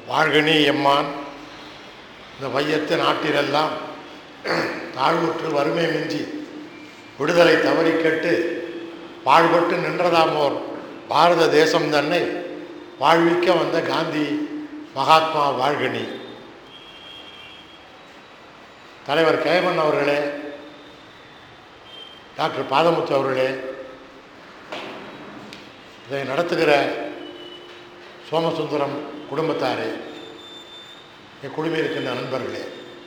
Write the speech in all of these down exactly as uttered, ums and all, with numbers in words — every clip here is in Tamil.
வாழ்கனி எம்மான் இந்த வையத்து நாட்டிலெல்லாம் தாழ்வுற்று வறுமை மிஞ்சி விடுதலை தவறி கெட்டு பாழ்பட்டு நின்றதாமோர் பாரத தேசம் தன்னை வாழ்விக்க வந்த காந்தி மகாத்மா வாழ்கனி. தலைவர் கேமன் அவர்களே, டாக்டர் பாதமுத்து அவர்களே, இதை நடத்துகிற சோமசுந்தரம் குடும்பத்தாரே, என் குழுவில் இருக்கின்ற நண்பர்களே,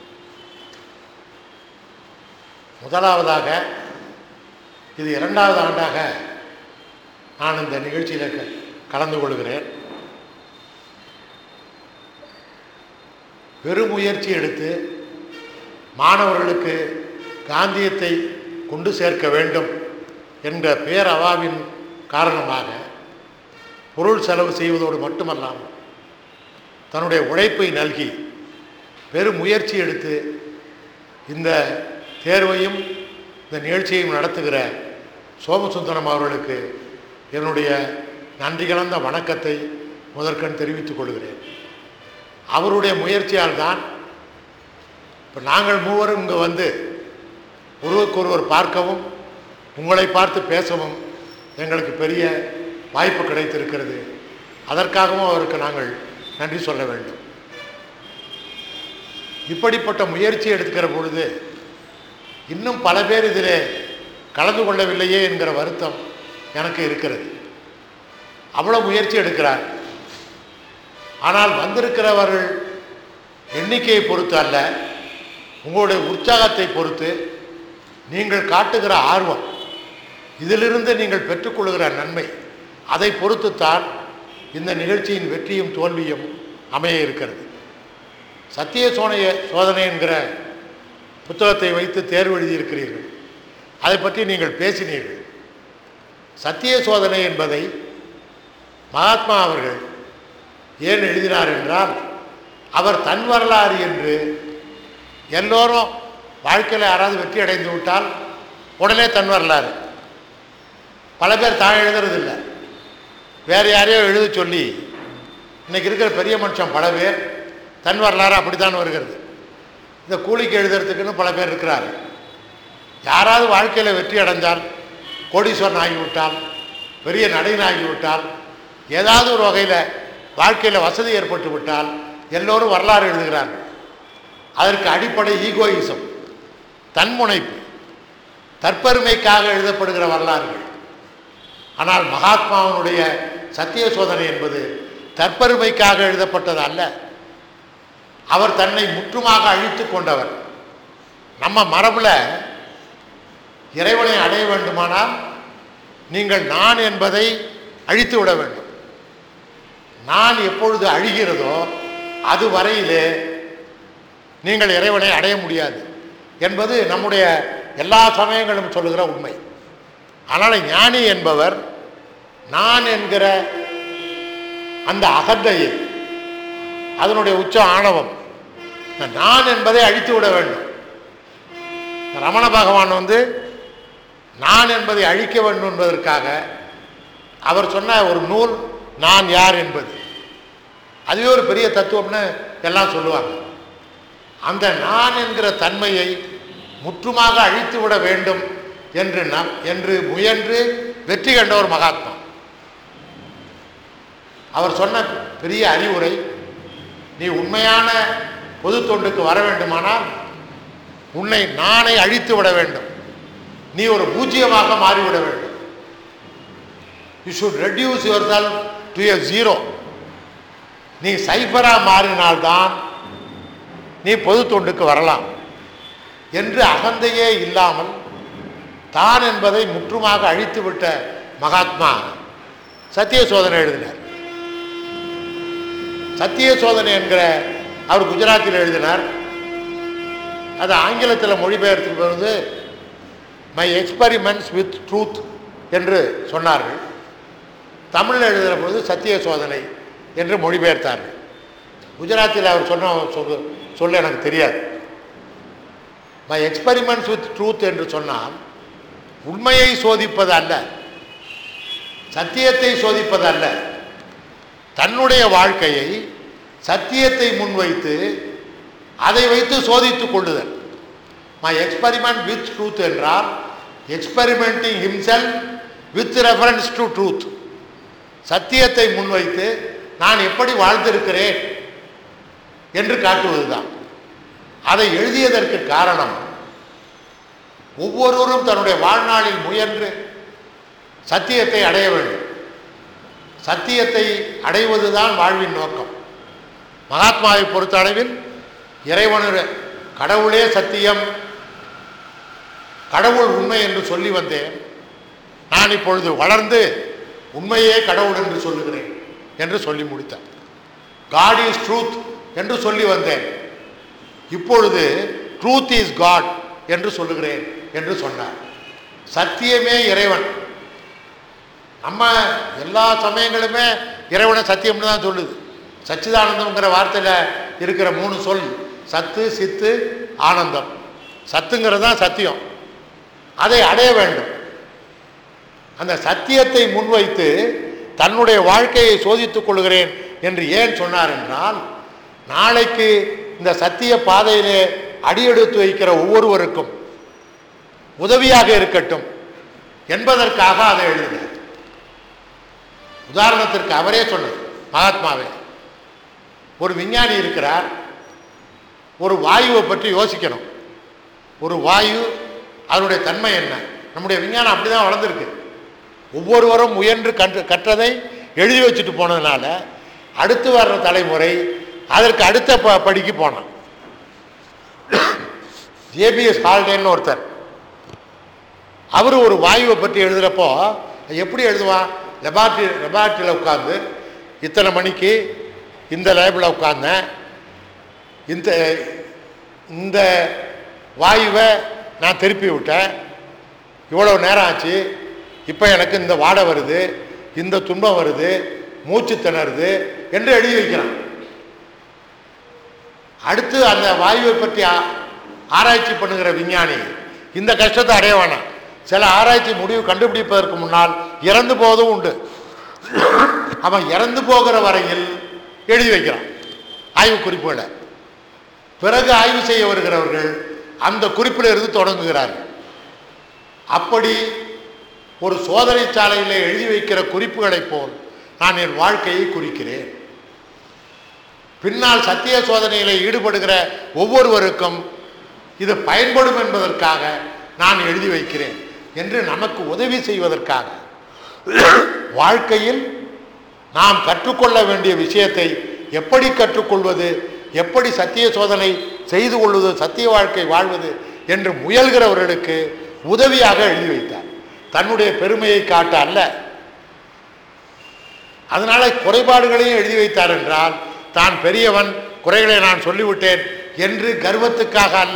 முதலாவதாக இது இரண்டாவது ஆண்டாக நான் இந்த நிகழ்ச்சியில் கலந்து கொள்கிறேன். பெருமுயற்சி எடுத்து மாணவர்களுக்கு காந்தியத்தை கொண்டு சேர்க்க வேண்டும் என்ற பேரவாவின் காரணமாக பொருள் செலவு செய்வதோடு மட்டுமல்லாமல் தன்னுடைய உழைப்பை நல்கி பெருமுயற்சி எடுத்து இந்த தேர்வையும் இந்த நிகழ்ச்சியையும் நடத்துகிற சோமசுந்தரம் அவர்களுக்கு என்னுடைய நன்றி கலந்த வணக்கத்தை முதற்கண் தெரிவித்துக் கொள்கிறேன். அவருடைய முயற்சியால் தான் இப்போ நாங்கள் மூவரும் இங்கே வந்து ஒருவருக்கொருவர் பார்க்கவும் உங்களை பார்த்து பேசவும் எங்களுக்கு பெரிய வாய்ப்பு கிடைத்திருக்கிறது. அதற்காகவும் அவருக்கு நாங்கள் நன்றி சொல்ல வேண்டும். இப்படிப்பட்ட முயற்சி எடுக்கிற பொழுது இன்னும் பல பேர் இதில் கலந்து கொள்ளவில்லையே என்கிற வருத்தம் எனக்கு இருக்கிறது. அவ்வளோ முயற்சி எடுக்கிறார். ஆனால் வந்திருக்கிறவர்கள் எண்ணிக்கையை பொறுத்து அல்ல, உங்களுடைய உற்சாகத்தை பொறுத்து, நீங்கள் காட்டுகிற ஆர்வம், இதிலிருந்து நீங்கள் பெற்றுக்கொள்கிற நன்மை, அதை பொறுத்துத்தான் இந்த நிகழ்ச்சியின் வெற்றியும் தோல்வியும் அமைய இருக்கிறது. சத்திய சோனைய சோதனை என்கிற புத்தகத்தை வைத்து தேர்வு எழுதியிருக்கிறீர்கள். அதை பற்றி நீங்கள் பேசினீர்கள். சத்திய சோதனை என்பதை மகாத்மா அவர்கள் ஏன் எழுதினார் என்றால், அவர் தன் வரலாறு என்று எல்லோரும் வாழ்க்கையில் யாராவது வெற்றி அடைந்து விட்டால் உடனே தன் வரலாறு, பல பேர் தான் எழுதுறதில்லை, வேறு யாரையோ எழுத சொல்லி இன்றைக்கி இருக்கிற பெரிய மனுஷன் பல பேர் தன் வரலாறு அப்படித்தான் வருகிறது. இந்த கூலிக்கு எழுதுறதுக்குன்னு பல பேர் இருக்கிறார். யாராவது வாழ்க்கையில் வெற்றி அடைஞ்சால், கோடீஸ்வரன் ஆகிவிட்டால், பெரிய நடிகன் ஆகிவிட்டால், ஏதாவது ஒரு வகையில் வாழ்க்கையில் வசதி ஏற்பட்டு விட்டால் எல்லோரும் வரலாறு எழுதுகிறார்கள். அதற்கு அடிப்படை ஈகோயிசம், தன்முனைப்பு, தற்பெருமைக்காக எழுதப்படுகிற வரலாறுகள். ஆனால் மகாத்மாவனுடைய சத்திய சோதனை என்பது தற்பெருமைக்காக எழுதப்பட்டது அல்ல. அவர் தன்னை முற்றுமாக அழித்து கொண்டவர். நம்ம மரபில் இறைவனை அடைய வேண்டுமானால் நீங்கள் நான் என்பதை அழித்து விட வேண்டும். நான் எப்பொழுது அழிகிறதோ அது வரையிலே நீங்கள் இறைவனை அடைய முடியாது என்பது நம்முடைய எல்லா சமயங்களும் சொல்லுகிற உண்மை. ஆனால் ஞானி என்பவர் நான் என்கிற அந்த அகந்தையை, அதனுடைய உச்ச ஆணவம், நான் என்பதை அழித்து விட வேண்டும். ரமண பகவான் வந்து நான் என்பதை அழிக்க வேண்டும் என்பதற்காக அவர் சொன்ன ஒரு நூல் நான் யார் என்பது. அதுவே ஒரு பெரிய தத்துவம்னு எல்லாம் சொல்லுவாங்க. அந்த நான் என்கிற தன்மையை முற்றுமாக அழித்து விட வேண்டும் என்று நம் என்று முயன்று வெற்றி கண்டவர் மகாத்மா. அவர் சொன்ன பெரிய அறிவுரை, நீ உண்மையான பொது தொண்டுக்கு வர வேண்டுமானால் உன்னை நானை அழித்து விட வேண்டும், நீ ஒரு பூஜ்ஜியமாக மாறிவிட வேண்டும். You should reduce yourself to a zero. நீ சைபராக மாறினால்தான் நீ பொது தொண்டுக்கு வரலாம் என்று அகந்தையே இல்லாமல் தான் என்பதை முற்றுமாக அழித்து விட்ட மகாத்மா சத்திய சோதனை எழுதினார். சத்திய சோதனை என்கிற அவர் குஜராத்தில் எழுதினார். அது ஆங்கிலத்தில் மொழிபெயர்த்து வந்து மை எக்ஸ்பெரிமெண்ட்ஸ் வித் ட்ரூத் என்று சொன்னார்கள். தமிழில் எழுதுகிற பொழுது சத்திய சோதனை என்று மொழிபெயர்த்தார்கள். குஜராத்தில் அவர் சொன்ன சொல் சொல்ல எனக்கு தெரியாது. மை எக்ஸ்பெரிமெண்ட்ஸ் வித் ட்ரூத் என்று சொன்னால் உண்மையை சோதிப்பது அல்ல, சத்தியத்தை சோதிப்பது அல்ல, தன்னுடைய வாழ்க்கையை சத்தியத்தை முன்வைத்து அதை வைத்து சோதித்துக் கொள்ளுதல். மை எக்ஸ்பெரிமெண்ட் வித் ட்ரூத் என்றால் experimenting himself with reference to truth. சத்தியத்தை முன்வைத்து நான் எப்படி வாழ்ந்திருக்கிறேன் என்று காட்டுவதுதான். அதை எழுதியதற்கு காரணம், ஒவ்வொருவரும் தன்னுடைய வாழ்நாளில் முயன்று சத்தியத்தை அடைய வேண்டும். சத்தியத்தை அடைவதுதான் வாழ்வின் நோக்கம். மகாத்மாவை பொறுத்த அளவில் இறைவனுடைய கடவுளே சத்தியம், கடவுள் உண்மை என்று சொல்லி வந்தேன். நான் இப்பொழுது வளர்ந்து உண்மையே கடவுள் என்று சொல்லுகிறேன் என்று சொல்லி முடித்தார். காட் இஸ் ட்ரூத் என்று சொல்லி வந்தேன், இப்பொழுது ட்ரூத் இஸ் காட் என்று சொல்லுகிறேன் என்று சொன்னார். சத்தியமே இறைவன். நம்ம எல்லா சமயங்களுமே இறைவனை சத்தியம்னு தான் சொல்லுது. சச்சிதானந்தம்ங்கிற வார்த்தையில் இருக்கிற மூணு சொல் சத்து, சித்து, ஆனந்தம். சத்துங்கிறது தான் சத்தியம். அதை அடைய வேண்டும். அந்த சத்தியத்தை முன்வைத்து தன்னுடைய வாழ்க்கையை சோதித்துக் கொள்கிறேன் என்று ஏன் சொன்னார் என்றால், நாளைக்கு இந்த சத்திய பாதையிலே அடியெடுத்து வைக்கிற ஒவ்வொருவருக்கும் உதவியாக இருக்கட்டும் என்பதற்காக அதை எழுதினார். உதாரணத்திற்கு அவரே சொன்னார், மகாத்மாவே, ஒரு விஞ்ஞானி இருக்கிறார், ஒரு வாயுவை பற்றி யோசிக்கணும். ஒரு வாயு, அதனுடைய தன்மை என்ன? நம்முடைய விஞ்ஞானம் அப்படி தான் வளர்ந்துருக்கு. ஒவ்வொருவரும் முயன்று கற்று கற்றதை எழுதி வச்சுட்டு போனதுனால அடுத்து வர்ற தலைமுறை அதற்கு அடுத்த ப படிக்கு போனான். ஜேபிஎஸ் ஹால்டேன்னு ஒருத்தர், அவர் ஒரு வாயுவை பற்றி எழுதுகிறப்போ எப்படி எழுதுவான்? லெபார்ட்ரி லெபார்ட்ரியில் உட்காந்து இத்தனை மணிக்கு இந்த லேபில் உட்கார்ந்தேன், இந்த இந்த வாயுவை நான் திருப்பி விட்டேன், இவ்வளோ நேரம் ஆச்சு, இப்போ எனக்கு இந்த வாடை வருது, இந்த துன்பம் வருது, மூச்சு திணறுது என்று எழுதி வைக்கிறான். அடுத்து அந்த வாயுவை பற்றி ஆராய்ச்சி பண்ணுகிற விஞ்ஞானி இந்த கஷ்டத்தை அடைய வேணாம். சில ஆராய்ச்சி முடிவு கண்டுபிடிப்பதற்கு முன்னால் இறந்து போவதும் உண்டு. அவன் இறந்து போகிற வரையில் எழுதி வைக்கிறான் ஆய்வு குறிப்புகளை. பிறகு ஆய்வு செய்ய வருகிறவர்கள் அந்த குறிப்பில் இருந்து தொடங்குகிறார்கள். அப்படி ஒரு சோதனை சாலையில் எழுதி வைக்கிற குறிப்புகளைப் போல் நான் என் வாழ்க்கையை குறிக்கிறேன். பின்னால் சத்திய சோதனையில் ஈடுபடுகிற ஒவ்வொருவருக்கும் இது பயன்படும் என்பதற்காக நான் எழுதி வைக்கிறேன் என்று நமக்கு உதவி செய்வதற்காக. வாழ்க்கையில் நாம் கற்றுக்கொள்ள வேண்டிய விஷயத்தை எப்படி கற்றுக்கொள்வது, எப்படி சத்திய சோதனை செய்து கொள்வது, சத்திய வாழ்க்கை வாழ்வது என்று முயல்கிறவர்களுக்கு உதவியாக எழுதி வைத்தார். தன்னுடைய பெருமையை காட்ட அல்ல. அதனால குறைபாடுகளையும் எழுதி வைத்தார் என்றால் தான் பெரியவன், குறைகளை நான் சொல்லிவிட்டேன் என்று கர்வத்துக்காக அல்ல.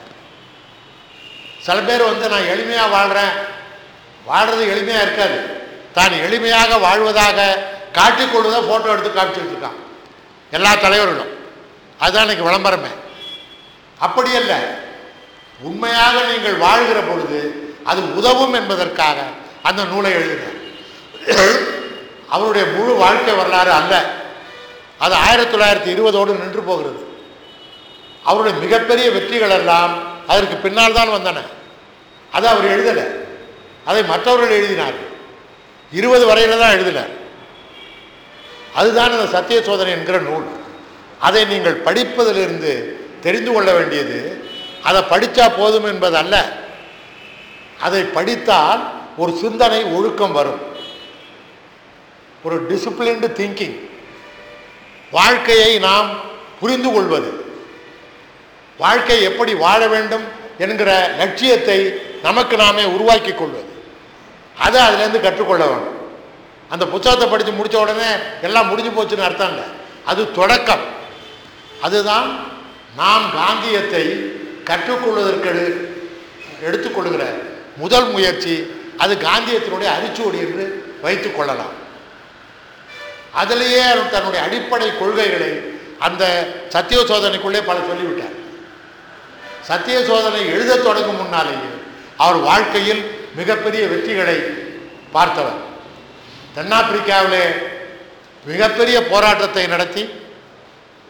சில பேர் வந்து நான் எளிமையாக வாழ்கிறேன், வாழ்றது எளிமையாக இருக்காது, தான் எளிமையாக வாழ்வதாக காட்டிக்கொள்வதை ஃபோட்டோ எடுத்து காமிச்சிட்டு இருக்கான் எல்லா தலைவர்களும். அதுதான் இன்னைக்கு விளம்பரமே. அப்படி அல்ல, உண்மையாக நீங்கள் வாழ்கிற பொழுது அது உதவும் என்பதற்காக அந்த நூலை எழுதினார். அவருடைய முழு வாழ்க்கை வரலாறு அல்ல, அது ஆயிரத்தி தொள்ளாயிரத்தி இருபதோடு நின்று போகிறது. அவருடைய மிகப்பெரிய வெற்றிகள் எல்லாம் அதற்கு பின்னால் தான் வந்தன. அது அவர் எழுதலை, அதை மற்றவர்கள் எழுதினார்கள். இருபது வரையில தான் எழுதினார். அதுதான் அந்த சத்திய சோதனை என்கிற நூல். அதை நீங்கள் படிப்பதிலிருந்து தெரிந்து கொள்ள வேண்டியது அதை படித்தா போதும் என்பது அல்ல. அதை படித்தால் ஒரு சிந்தனை ஒழுக்கம் வரும், ஒரு டிசிப்ளின்டு திங்கிங், வாழ்க்கையை நாம் புரிந்து கொள்வது, வாழ்க்கை எப்படி வாழ வேண்டும் என்கிற லட்சியத்தை நமக்கு நாமே உருவாக்கி கொள்வது, அதை அதிலேருந்து கற்றுக்கொள்ள வேண்டும். அந்த புத்தகத்தை படித்து முடித்த உடனே எல்லாம் முடிஞ்சு போச்சுன்னு அர்த்தம் இல்லை, அது தொடக்கம். அதுதான் நாம் காந்தியத்தை கற்றுக்கொள்வதற்கு எடுத்துக்கொள்கிற முதல் முயற்சி. அது காந்தியத்தினுடைய அரிச்சுவடி என்று வைத்துக் கொள்ளலாம். அதிலேயே தன்னுடைய அடிப்படை கொள்கைகளை அந்த சத்திய சோதனைக்குள்ளே பல சொல்லிவிட்டார். சத்திய சோதனை எழுத தொடங்கும் முன்னாலேயே அவர் வாழ்க்கையில் மிகப்பெரிய வெற்றிகளை பார்த்தவர். தென்னாப்பிரிக்காவிலே மிகப்பெரிய போராட்டத்தை நடத்தி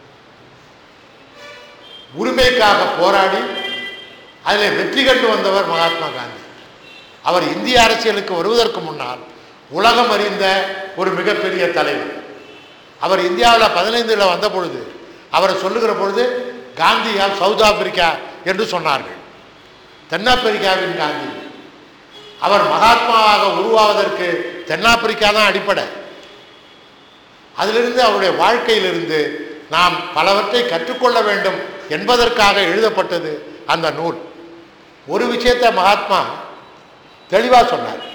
உரிமைக்காக போராடி அதில் வெற்றி கண்டு வந்தவர் மகாத்மா காந்தி. அவர் இந்திய அரசியலுக்கு வருவதற்கு முன்னால் உலகம் அறிந்த ஒரு மிகப்பெரிய தலைவர். அவர் இந்தியாவில் பதினைந்தில் வந்த பொழுது அவரை சொல்லுகிற பொழுது காந்தியால் சவுத் ஆப்பிரிக்கா என்று சொன்னார்கள். தென்னாப்பிரிக்காவின் காந்தி. அவர் மகாத்மாவாக உருவாவதற்கு தென்னாப்பிரிக்கா தான் அடிப்படை. அதிலிருந்து அவருடைய வாழ்க்கையிலிருந்து நாம் பலவற்றை கற்றுக்கொள்ள வேண்டும் என்பதற்காக எழுதப்பட்டது அந்த நூல். ஒரு விஷயத்தை மகாத்மா தெளிவாக சொன்னார்.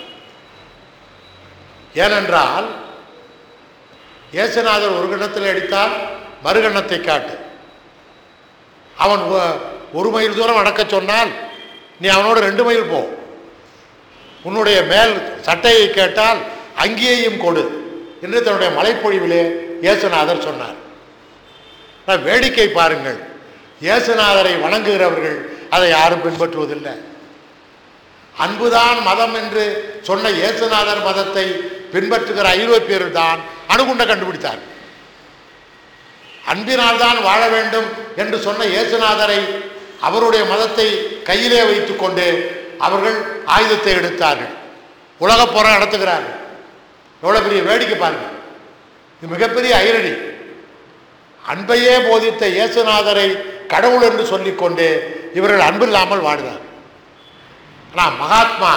ஏனென்றால் இயேசுநாதர் ஒரு கண்ணத்தில் அடித்தால் மறுகண்ணத்தை காட்டு. அவன் ஒரு மைல் தூரம் அடக்க சொன்னால் நீ அவனோட ரெண்டு மைல் போ. உன்னுடைய மேல் சட்டையை கேட்டால் அங்கேயும் கொடு என்று தன்னுடைய மலைப்பொழிவிலே இயேசுநாதர் சொன்னார். வேடிக்கை பாருங்கள், இயேசுநாதரை வணங்குகிறவர்கள் அதை யாரும் பின்பற்றுவதில்லை. அன்புதான் மதம் என்று சொன்ன இயேசுநாதர் மதத்தை பின்பற்றுகிற ஐரோப்பியர்கள் தான் அணுகுண்ட கண்டுபிடித்தார். அன்பினால் தான் வாழ வேண்டும் என்று சொன்ன இயேசுநாதரை அவருடைய மதத்தை கையிலே வைத்துக் கொண்டு அவர்கள் ஆயுதத்தை எடுத்தார்கள். உலக போரா நடத்துகிறார்கள். எவ்வளவு பெரிய வேடிக்கை பாருங்கள். இது மிகப்பெரிய ஐரணி. அன்பையே போதித்த இயேசுநாதரை கடவுள் என்று சொல்லிக்கொண்டு இவர்கள் அன்பில்லாமல் வாடுகிறார். ஆனால் மகாத்மா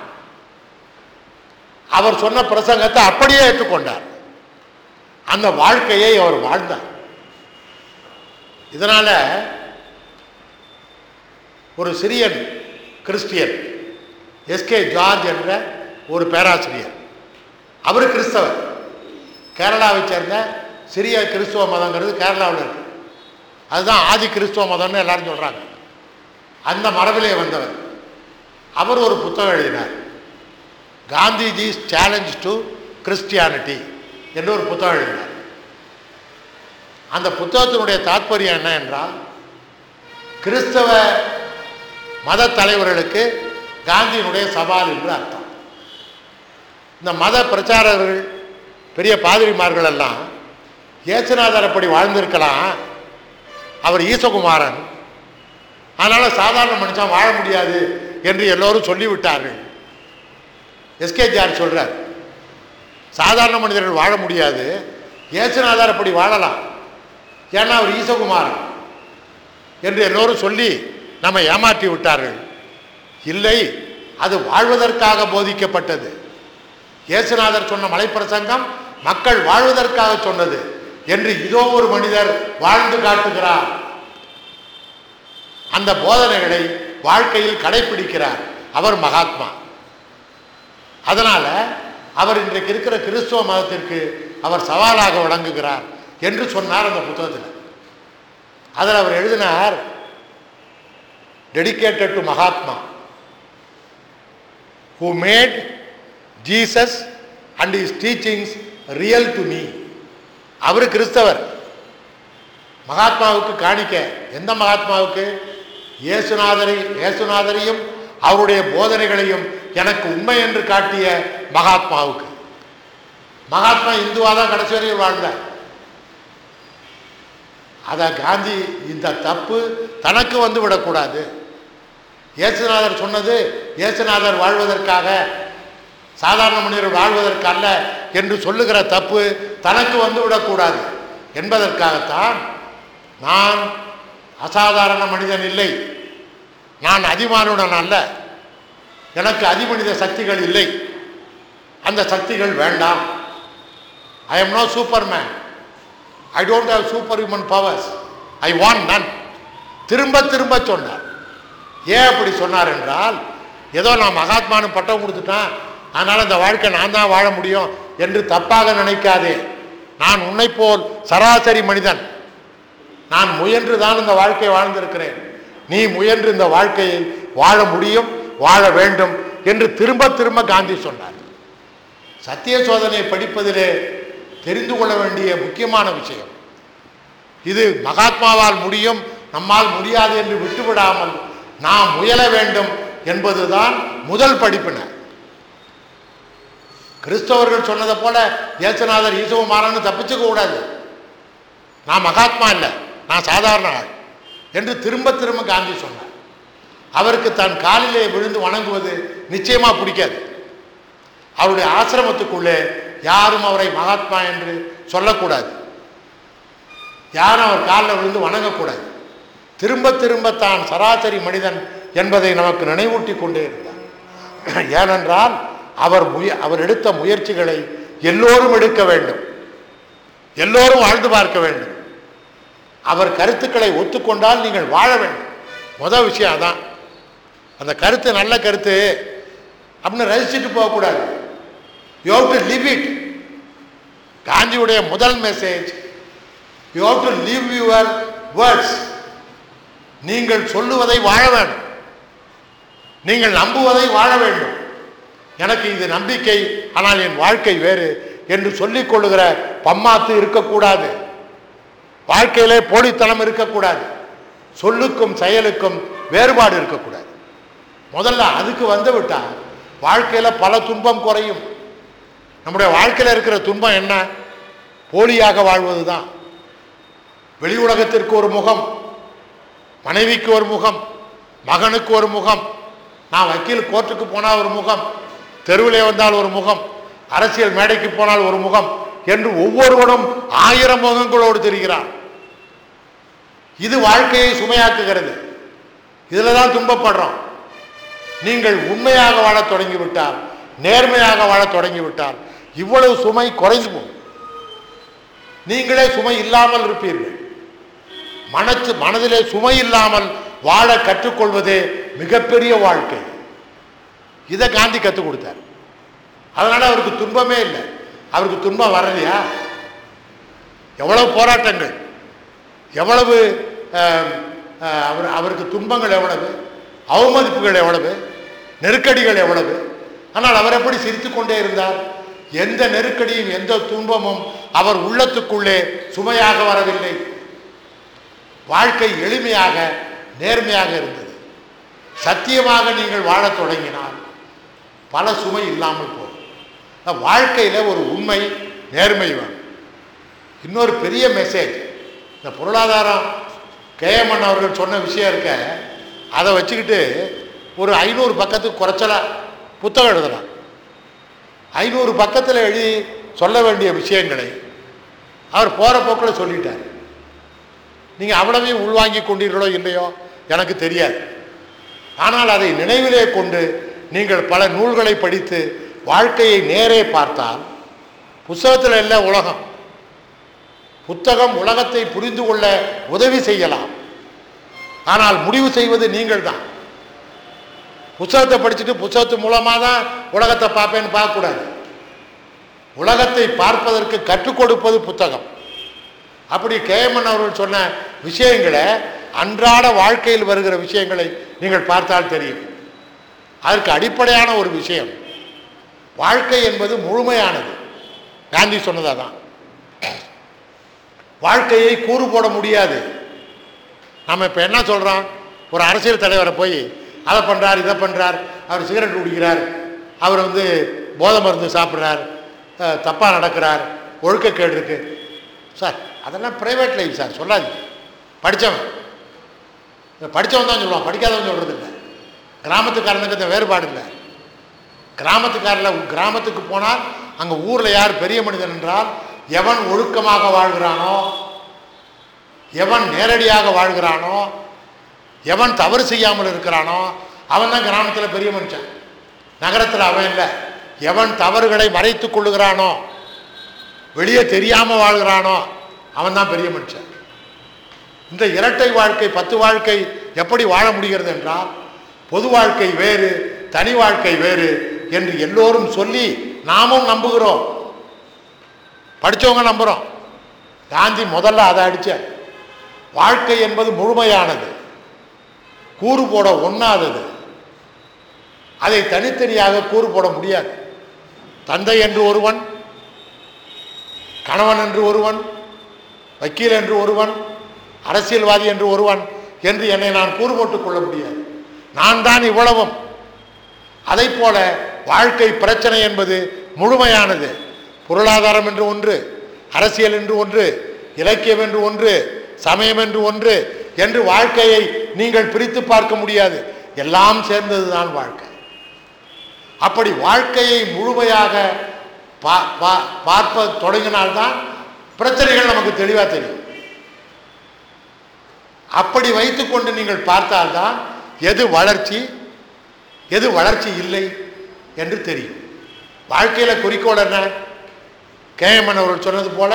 அவர் சொன்ன பிரசங்கத்தை அப்படியே ஏற்றுக்கொண்டார். அந்த வாழ்க்கையை அவர் வாழ்ந்தார். இதனால ஒரு சிரியன் கிறிஸ்டியன் எஸ்கே ஜார்ஜ் என்ற ஒரு பேராசிரியர், அவர் கிறிஸ்தவர், கேரளாவை சேர்ந்த சிறிய கிறிஸ்துவ மதங்கிறது கேரளாவில் இருக்கு. அதுதான் ஆதி கிறிஸ்துவ மதம்னு எல்லாரும் சொல்றாங்க. அந்த மரபிலே வந்தவர். அவர் ஒரு புத்தகம் எழுதினார், காந்திஜிஸ் சேலஞ்ச் டு கிறிஸ்டியானிட்டி என்று ஒரு புத்தகம் எழுதினார். அந்த புத்தகத்தினுடைய தாற்பயம் என்ன என்றால், கிறிஸ்தவ மத தலைவர்களுக்கு காந்தியினுடைய சவால் என்று அர்த்தம். இந்த மத பிரச்சாரர்கள் பெரிய பாதிரிமார்கள் எல்லாம் இயேசுநாதர் அப்படி வாழ்ந்திருக்கலாம், அவர் ஈசகுமாரன், அதனால் சாதாரண மனுஷன் வாழ முடியாது என்று எல்லோரும் சொல்லிவிட்டார்கள். எஸ்கே ஜார்ஜ் சொல்றார், சாதாரண மனிதர்கள் வாழ முடியாது, இயேசுநாதர் அப்படி வாழலாம், ஏன்னா அவர் ஈசகுமாரன் என்று எல்லோரும் சொல்லி நம்ம ஏமாற்றி விட்டார்கள். இல்லை, அது வாழ்வதற்காக போதிக்கப்பட்டது. இயேசுநாதர் சொன்ன மலைப்பிரசங்கம் மக்கள் வாழ்வதற்காக சொன்னது என்று இதோ ஒரு மனிதர் வாழ்ந்து காட்டுகிறார். அந்த போதனைகளை வாழ்க்கையில் கடைபிடிக்கிறார். அவர் மகாத்மா. அதனால அவர் இன்றைக்கு இருக்கிற கிறிஸ்துவ மதத்திற்கு அவர் சவாலாக வழங்குகிறார் என்று சொன்னார் அந்த புத்தகத்தில். அதில் அவர் எழுதினார், dedicated to Mahatma who made Jesus and his teachings real to me. அவர் கிறிஸ்தவர். மகாத்மாவுக்கு காணிக்க. எந்த மகாத்மாவுக்கு? இயேசுநாதரை இயேசுநாதரையும் அவருடைய போதனைகளையும் எனக்கு உண்மை என்று காட்டிய மகாத்மாவுக்கு. மகாத்மா இந்துவாக தான் கடைசி வரையில் வாழ்ந்தார். அதை காந்தி இந்த தப்பு தனக்கு வந்து விடக்கூடாது. இயேசுநாதர் சொன்னது இயேசுநாதர் வாழ்வதற்காக, சாதாரண மனிதர் வாழ்வதற்கல்ல என்று சொல்லுகிற தப்பு தனக்கு வந்து விடக்கூடாது என்பதற்காகத்தான் நான் அசாதாரண மனிதன் இல்லை, நான் அதிமானுடன் அல்ல, எனக்கு அதிமனித சக்திகள் இல்லை, அந்த சக்திகள் வேண்டாம். I am no superman, I don't have super human powers, I want none. திரும்ப திரும்ப சொன்னார். ஏன் அப்படி சொன்னார் என்றால், ஏதோ நான் மகாத்மானு பட்டம் கொடுத்துட்டான், அதனால் இந்த வாழ்க்கை நான் தான் வாழ முடியும் என்று தப்பாக நினைக்காதே. நான் உன்னை போல் சராசரி மனிதன், நான் முயன்று தான் இந்த வாழ்க்கையை வாழ்ந்திருக்கிறேன், நீ முயன்று இந்த வாழ்க்கையை வாழ முடியும், வாழ வேண்டும் என்று திரும்ப திரும்ப காந்தி சொன்னார். சத்திய சோதனையை படிப்பதிலே தெரிந்து கொள்ள வேண்டிய முக்கியமான விஷயம் இது. மகாத்மாவால் முடியும், நம்மால் முடியாது என்று விட்டுவிடாமல் நாம் முயல வேண்டும் என்பதுதான் முதல் படிப்பினை. கிறிஸ்தவர்கள் சொன்னதை போல இயேசுநாதர் ஈசகுமாரன்னு தப்பிச்சுக்க கூடாது. நான் மகாத்மா இல்லை, நான் சாதாரண ஆள், என்று திரும்ப திரும்ப காந்தி சொன்னார். அவருக்கு தன் காலிலே விழுந்து வணங்குவது நிச்சயமா பிடிக்காது. அவருடைய ஆசிரமத்துக்குள்ளே யாரும் அவரை மகாத்மா என்று சொல்லக்கூடாது, யாரும் அவர் காலில் விழுந்து வணங்கக்கூடாது. திரும்ப திரும்ப தான் சராசரி மனிதன் என்பதை நமக்கு நினைவூட்டி கொண்டே இருந்தார். ஏனென்றால் அவர் முய அவர் எடுத்த முயற்சிகளை எல்லோரும் எடுக்க வேண்டும், எல்லோரும் வாழ்ந்து பார்க்க வேண்டும். அவர் கருத்துக்களை ஒத்துக்கொண்டால் நீங்கள் வாழ வேண்டும். முதல் விஷயம் அதான். அந்த கருத்து நல்ல கருத்து அப்படின்னு ரசிச்சுட்டு போகக்கூடாது. You have to live it. காந்தியுடைய முதல் message, you have to live your words. நீங்கள் சொல்லுவதை வாழ வேண்டும், நீங்கள் நம்புவதை வாழ வேண்டும். எனக்கு இது நம்பிக்கை, ஆனால் என் வாழ்க்கை வேறு என்று சொல்லிக் கொள்ளுகிற பம்மாத்து இருக்கக்கூடாது. வாழ்க்கையிலே போலித்தனம் இருக்கக்கூடாது. சொல்லுக்கும் செயலுக்கும் வேறுபாடு இருக்கக்கூடாது. முதல்ல அதுக்கு வந்து விட்டால் வாழ்க்கையில பல துன்பம் குறையும். நம்முடைய வாழ்க்கையில் இருக்கிற துன்பம் என்ன? போலியாக வாழ்வதுதான். வெளி உலகத்திற்கு ஒரு முகம், மனைவிக்கு ஒரு முகம், மகனுக்கு ஒரு முகம், நான் வக்கீல் கோர்ட்டுக்கு போனால் ஒரு முகம், தெருவிலே வந்தால் ஒரு முகம், அரசியல் மேடைக்கு போனால் ஒரு முகம் என்று ஒவ்வொருவரும் ஆயிரம் முகங்களோடு தெரிகிறார். இது வாழ்க்கையை சுமையாக்குகிறது. இதில் தான் துன்பப்படுறோம். நீங்கள் உண்மையாக வாழத் தொடங்கிவிட்டால், நேர்மையாக வாழத் தொடங்கிவிட்டால் இவ்வளவு சுமை குறைந்து போகும். நீங்களே சுமை இல்லாமல் இருப்பீர்கள். மனச்சு மனதிலே சுமை இல்லாமல் வாழ கற்றுக்கொள்வதே மிகப்பெரிய வாழ்க்கை. இதை காந்தி கற்றுக் கொடுத்தார். அதனால அவருக்கு துன்பமே இல்லை. அவருக்கு துன்பம் வரலையா? எவ்வளவு போராட்டங்கள், எவ்வளவு அவர் அவருக்கு துன்பங்கள் எவ்வளவு, அவமதிப்புகள் எவ்வளவு, நெருக்கடிகள் எவ்வளவு. ஆனால் அவர் எப்படி சிரித்து கொண்டே இருந்தார்? எந்த நெருக்கடியும் எந்த துன்பமும் அவர் உள்ளத்துக்குள்ளே சுமையாக வரவில்லை. வாழ்க்கை எளிமையாக நேர்மையாக இருந்தது. சத்தியமாக நீங்கள் வாழத் தொடங்கினால் பல சுமை இல்லாமல் போகும். வாழ்க்கையில் ஒரு உண்மை, நேர்மை வேணும். இன்னொரு பெரிய மெசேஜ், இந்த பொருளாதாரம் கேஎம்என் அவர்கள் சொன்ன விஷயம் இருக்க, அதை வச்சுக்கிட்டு ஒரு ஐநூறு பக்கத்துக்கு குறைச்சலா புத்தகம் எழுதலாம். ஐநூறு பக்கத்தில் எழுதி சொல்ல வேண்டிய விஷயங்களை அவர் போகிற போக்கில் சொல்லிட்டார். நீங்கள் அவ்வளவையும் உள்வாங்கி கொண்டீர்களோ இல்லையோ எனக்கு தெரியாது. ஆனால் அதை நினைவிலே கொண்டு நீங்கள் பல நூல்களை படித்து வாழ்க்கையை நேரே பார்த்தால், புத்தகத்தில் இல்லை உலகம், புத்தகம் உலகத்தை புரிந்து கொள்ள உதவி செய்யலாம், ஆனால் முடிவு செய்வது நீங்கள் தான். புத்தகத்தை படிச்சுட்டு புத்தகத்து மூலமாக தான் உலகத்தை பார்ப்பேன்னு பார்க்கக்கூடாது. உலகத்தை பார்ப்பதற்கு கற்றுக் கொடுப்பது புத்தகம். அப்படி கேஎம்என் அவர்கள் சொன்ன விஷயங்களை, அன்றாட வாழ்க்கையில் வருகிற விஷயங்களை நீங்கள் பார்த்தால் தெரியும். அதற்கு அடிப்படையான ஒரு விஷயம், வாழ்க்கை என்பது முழுமையானது. காந்தி சொன்னதான். வாழ்க்கையை கூறு போட முடியாது. நம்ம இப்போ என்ன சொல்கிறோம்? ஒரு அரசியல் தலைவரை போய் அதை பண்ணுறார், இதை பண்ணுறார், அவர் சிகரெட் குடிக்கிறார், அவர் வந்து போதை மருந்து சாப்பிட்றார், தப்பாக நடக்கிறார், ஒழுக்கக்கேடு இருக்கு சார், அதெல்லாம் ப்ரைவேட் லைஃப் சார், சொல்லாதீங்க. படித்தவன் படித்தவன் தான் சொல்லுவான், படிக்காதவன் சொல்கிறது இல்லை. கிராமத்துக்காரனுக்கு இந்த வேறுபாடு இல்லை. கிராமத்துக்காரில் கிராமத்துக்கு போனால் அங்கே ஊரில் யார் பெரிய மனிதன் என்றால், எவன் ஒழுக்கமாக வாழ்கிறானோ, எவன் நேரடியாக வாழ்கிறானோ, எவன் தவறு செய்யாமல் இருக்கிறானோ அவன் தான் கிராமத்தில் பெரிய மனுஷன். நகரத்தில் அவன் இல்லை. எவன் தவறுகளை மறைத்து கொள்ளுகிறானோ, வெளியே தெரியாமல் வாழ்கிறானோ அவன் தான் பெரிய மனுஷன். இந்த இரட்டை வாழ்க்கை, பத்து வாழ்க்கை எப்படி வாழ முடிகிறது என்றால், பொது வாழ்க்கை வேறு, தனி வாழ்க்கை வேறு என்று எல்லோரும் சொல்லி நாமும் நம்புகிறோம். படித்தவங்க நம்புகிறோம். காந்தி முதல்ல அதை அடிச்ச. வாழ்க்கை என்பது முழுமையானது, கூறு போட ஒண்ணாதது. அதை தனித்தனியாக கூறு போட முடியாது. தந்தை என்று ஒருவன், கணவன் என்று ஒருவன், வக்கீல் என்று ஒருவன், அரசியல்வாதி என்று ஒருவன் என்று என்னை நான் கூறு போட்டுக் கொள்ள முடியாது. நான் தான் இவ்வளவும். அதை போல வாழ்க்கை பிரச்சனை என்பது முழுமையானது. பொருளாதாரம் என்று ஒன்று, அரசியல் என்று ஒன்று, இலக்கியம் என்று ஒன்று, சமயம் என்று ஒன்று, என்று வாழ்க்கையை நீங்கள் பிரித்து பார்க்க முடியாது. எல்லாம் சேர்ந்ததுதான் வாழ்க்கை. அப்படி வாழ்க்கையை முழுமையாக பார்ப்ப தொடங்கினால்தான் பிரச்சனைகள் நமக்கு தெளிவாக தெரியும். அப்படி வைத்துக்கொண்டு நீங்கள் பார்த்தால்தான் எது வளர்ச்சி எது வளர்ச்சி இல்லை என்று தெரியும். வாழ்க்கையில் குறிக்கோள் என்ன? கேஎம்என் அவர்கள் சொன்னது போல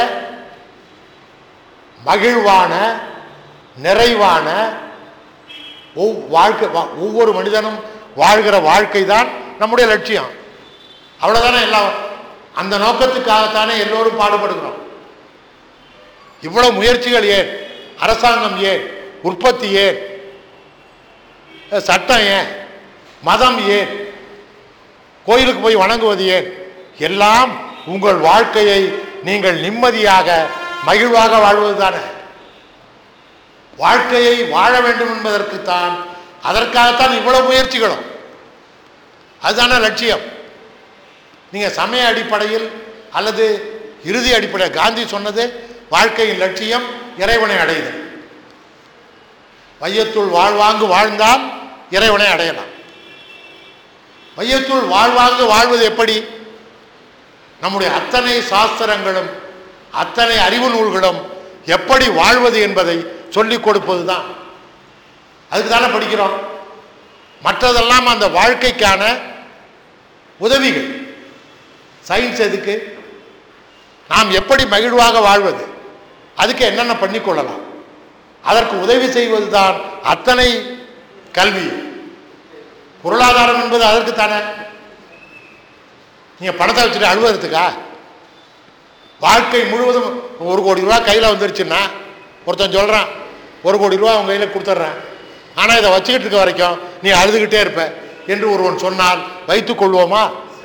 மகிழ்வான நிறைவான வாழ்க்கை, ஒவ்வொரு மனிதனும் வாழ்கிற வாழ்க்கை தான் நம்முடைய லட்சியம். அவ்வளோதானே. எல்லாம் அந்த நோக்கத்துக்காகத்தானே எல்லோரும் பாடுபடுகிறோம். இவ்வளவு முயற்சிகள் ஏன்? அரசாங்கம் ஏன்? உற்பத்தி ஏன்? சட்டம் ஏன்? மதம் ஏன்? கோயிலுக்கு போய் வணங்குவது ஏன்? எல்லாம் உங்கள் வாழ்க்கையை நீங்கள் நிம்மதியாக மகிழ்வாக வாழ்வது தானே. வாழ்க்கையை வாழ வேண்டும் என்பதற்குத்தான், அதற்காகத்தான் இவ்வளவு முயற்சிகளும். அதுதானே லட்சியம். நீங்கள் சமய அடிப்படையில் அல்லது இறுதி அடிப்படையில் காந்தி சொன்னது வாழ்க்கையின் லட்சியம் இறைவனை அடைதல். வையத்துள் வாழ்வாங்கு வாழ்ந்தால் இறைவனை அடையலாம். வையத்துள் வாழ்வாங்கு வாழ்வது எப்படி? நம்முடைய அத்தனை சாஸ்திரங்களும் அத்தனை அறிவு நூல்களும் எப்படி வாழ்வது என்பதை சொல்லிக் கொடுப்பது தான். அதுக்கு தானே படிக்கிறோம். மற்றதெல்லாம் அந்த வாழ்க்கைக்கான உதவிகள். சயின்ஸ் எதுக்கு? நாம் எப்படி மகிழ்வாக வாழ்வது, அதுக்கு என்னென்ன பண்ணிக்கொள்ளலாம், அதற்கு உதவி செய்வது தான் அத்தனை கல்வி. பொருளாதாரம் என்பது அதற்கு தானே. நீங்கள் பணத்தை வச்சுட்டு அழுவதுக்கா? வாழ்க்கை முழுவதும் ஒரு கோடி ரூபா கையில் வந்துருச்சுன்னா ஒருத்தன் சொல்கிறான் ஒரு கோடி ரூபா உங்கள் கையில் கொடுத்துட்றேன், ஆனால் இதை வச்சுக்கிட்டு இருக்க வரைக்கும் நீ அழுதுகிட்டே இருப்ப என்று ஒருவன் சொன்னால் வைத்துக் கொள்வோமா?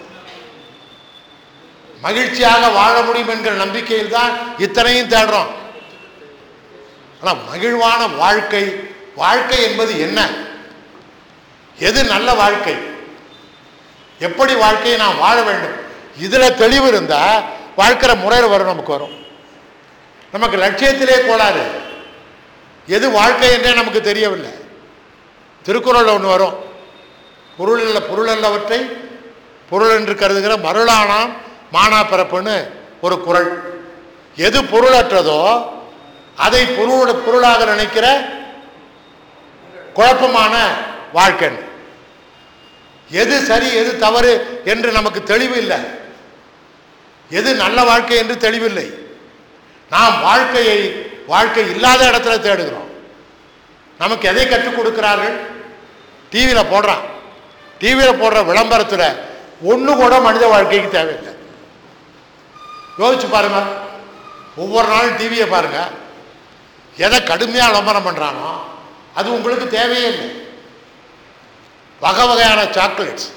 மகிழ்ச்சியாக வாழ முடியும் என்கிற நம்பிக்கையில் தான் இத்தனையும் தேடுறோம். ஆனால் மகிழ்வான வாழ்க்கை, வாழ்க்கை என்பது என்ன? எது நல்ல வாழ்க்கை? எப்படி வாழ்க்கையை நாம் வாழ வேண்டும்? இதில் தெளிவு இருந்தால் வாழ்க்கிற முறையில் வரும். நமக்கு வரும். நமக்கு லட்சியத்திலே கோளாறு. எது வாழ்க்கை என்றே நமக்கு தெரியவில்லை. திருக்குறள் ஒன்று வரும், பொருள் அல்ல பொருள் அல்லவற்றை பொருள் என்று கருதுகிற மருளானாம் மானா பிறப்புன்னு ஒரு குறள். எது பொருளற்றதோ அதை பொருளோட பொருளாக நினைக்கிற குழப்பமான வாழ்க்கை. எது சரி எது தவறு என்று நமக்கு தெளிவு இல்லை. எது நல்ல வாழ்க்கை என்று தெளிவில்லை. நாம் வாழ்க்கையை வாழ்க்கை இல்லாத இடத்துல தேடுகிறோம். நமக்கு எதை கற்றுக் கொடுக்கிறார்கள்? டிவியில் போடுறான். டிவியில் போடுற விளம்பரத்தில் ஒன்று கூட மனித வாழ்க்கைக்கு தேவையில்லை. யோசிச்சு பாருங்க. ஒவ்வொரு நாளும் டிவியை பாருங்க, எதை கடுமையாக விளம்பரம் பண்ணுறானோ அது உங்களுக்கு தேவையே இல்லை. வகை வகையான சாக்லேட்ஸ்,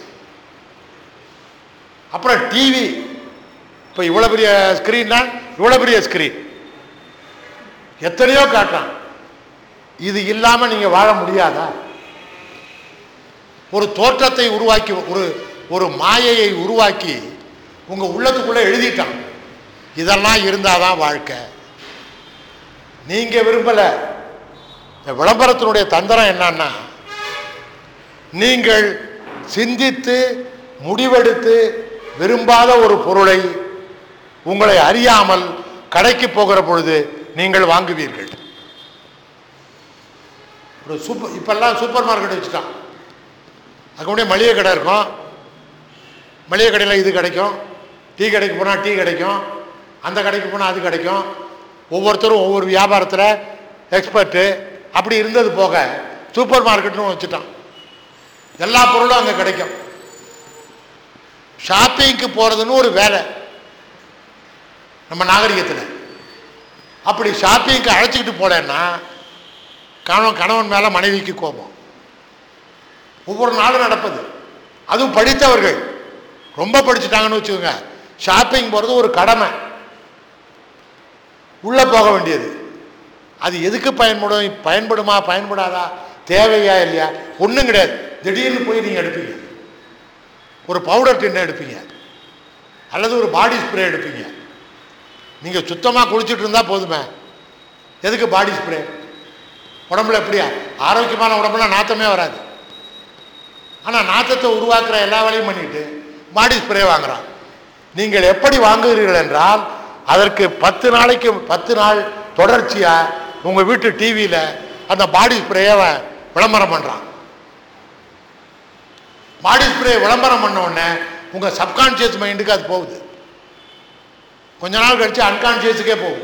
அப்புறம் டிவி. இப்போ இவ்வளோ பெரிய ஸ்க்ரீன்னா இவ்வளோ பெரிய ஸ்க்ரீன் எத்தனையோ காட்டுறான். இது இல்லாமல் நீங்கள் வாழ முடியாதா? ஒரு தோற்றத்தை உருவாக்கி, ஒரு ஒரு மாயையை உருவாக்கி உங்கள் உள்ளத்துக்குள்ளே எழுதிட்டான். இதெல்லாம் இருந்தால் தான் வாழ்க்கை. நீங்கள் விரும்பலை. இந்த விளம்பரத்தினுடைய தந்திரம் என்னன்னா, நீங்கள் சிந்தித்து முடிவெடுத்து விரும்பாத ஒரு பொருளை உங்களை அறியாமல் கடைக்கு போகிற பொழுது நீங்கள் வாங்குவீர்கள். ஒரு சூப்பர் இப்பெல்லாம் சூப்பர் மார்க்கெட் வச்சுட்டான். அதுக்கு முன்னாடி மளிகை கடை இருக்கும். மளிகை கடையில் இது கிடைக்கும், டீ கடைக்கு போனால் டீ கிடைக்கும், அந்த கடைக்கு போனால் அது கிடைக்கும். ஒவ்வொருத்தரும் ஒவ்வொரு வியாபாரத்தில் எக்ஸ்பர்ட்டு. அப்படி இருந்தது போக சூப்பர் மார்க்கெட்னு வச்சுட்டான். எல்லா பொருளும் அங்கே கிடைக்கும். ஷாப்பிங்க்கு போகிறதுன்னு ஒரு வேலை நம்ம நாகரிகத்தில். அப்படி ஷாப்பிங்க்கு அழைச்சிக்கிட்டு போனேன்னா கணவன் கணவன் மேலே மனைவிக்கு கோபம். ஒவ்வொரு நாளும் நடப்பது. அதுவும் படித்தவர்கள் ரொம்ப படிச்சுட்டாங்கன்னு வச்சுக்கோங்க, ஷாப்பிங் போகிறது ஒரு கடமை, உள்ளே போக வேண்டியது. அது எதுக்கு பயன்படும், பயன்படுமா பயன்படாதா, தேவையா இல்லையா, ஒன்றும் கிடையாது. திடீர்னு போய் நீங்கள் எடுப்பீங்க, ஒரு பவுடர் டின்னை எடுப்பீங்க அல்லது ஒரு பாடி ஸ்ப்ரே எடுப்பீங்க. நீங்கள் சுத்தமாக குளிச்சுட்டு இருந்தால் போதுமே, எதுக்கு பாடி ஸ்ப்ரே? உடம்புல எப்படியா ஆரோக்கியமான உடம்புல நாத்தமே வராது. ஆனால் நாத்தத்தை உருவாக்குற எல்லா வேலையும் பண்ணிட்டு பாடி ஸ்ப்ரே வாங்குறான். நீங்கள் எப்படி வாங்குகிறீர்கள் என்றால் அதற்கு பத்து நாளைக்கு பத்து நாள் தொடர்ச்சியாக உங்கள் வீட்டு டிவியில் அந்த பாடி ஸ்ப்ரேயை விளம்பரம் பண்ணுறான். பாடி ஸ்ப்ரே விளம்பரம் பண்ண உடனே உங்கள் சப்கான்ஷியஸ் மைண்டுக்கு அது போகுது. கொஞ்ச நாள் கழிச்சு அன்கான்ஷியஸுக்கே போகுது.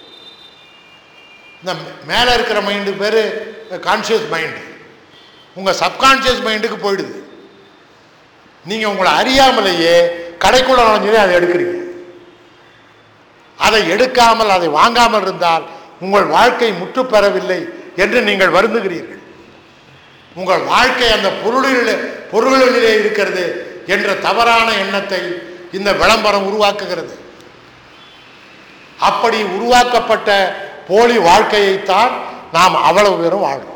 இந்த மேலே இருக்கிற மைண்டு பேர் கான்ஷியஸ் மைண்டு, உங்கள் சப்கான்ஷியஸ் மைண்டுக்கு போயிடுது. நீங்கள் உங்களை அறியாமலேயே கடைக்குள்ள நுழைஞ்சே அதை எடுக்கிறீங்க. அதை எடுக்காமல் அதை வாங்காமல் இருந்தால் உங்கள் வாழ்க்கை முற்று பெறவில்லை என்று நீங்கள் வருந்துகிறீர்கள். உங்கள் வாழ்க்கை அந்த பொருளிலே பொருளிலே இருக்கிறது என்ற தவறான எண்ணத்தை இந்த விளம்பரம் உருவாக்குகிறது. அப்படி உருவாக்கப்பட்ட போலி வாழ்க்கையைத்தான் நாம் அவ்வளவு பேரும் வாழ்றோம்.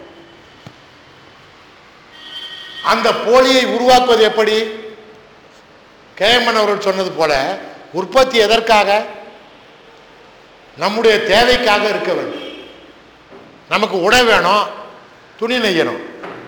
அந்த போலியை உருவாக்குவது எப்படி? கேஎம்என் அவர்கள் சொன்னது போல உற்பத்தி எதற்காக? நம்முடைய தேவைக்காக இருக்க வேண்டும். நமக்கு உடை வேணும், துணி நெய்யணும்,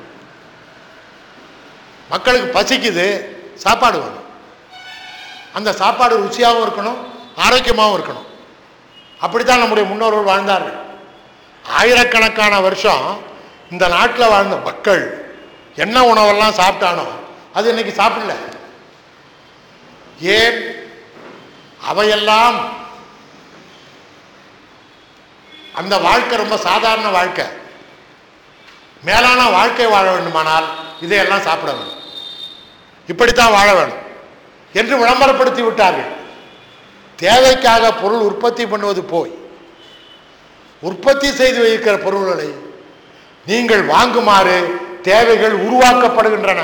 மக்களுக்கு பசிக்குது, சாப்பாடு வேணும். அந்த சாப்பாடு ருசியாகவும் இருக்கணும், ஆரோக்கியமாகவும் இருக்கணும். அப்படித்தான் நம்முடைய முன்னோர்கள் வாழ்ந்தார்கள். ஆயிரக்கணக்கான வருஷம் இந்த நாட்டில் வாழ்ந்த மக்கள் என்ன உணவெல்லாம் சாப்பிட்டானோ அது இன்னைக்கு சாப்பிடல. ஏன்? அவையெல்லாம் அந்த வாழ்க்கை ரொம்ப சாதாரண வாழ்க்கை. மேலான வாழ்க்கை வாழ வேண்டுமானால் இதையெல்லாம் சாப்பிட வேணும், இப்படித்தான் வாழ வேணும் என்று விளம்பரப்படுத்தி விட்டார்கள். தேவைக்காக பொருள் உற்பத்தி பண்ணுவது போய் உற்பத்தி செய்து வைக்கிற பொருள்களை நீங்கள் வாங்குமாறு தேவைகள் உருவாக்கப்படுகின்றன.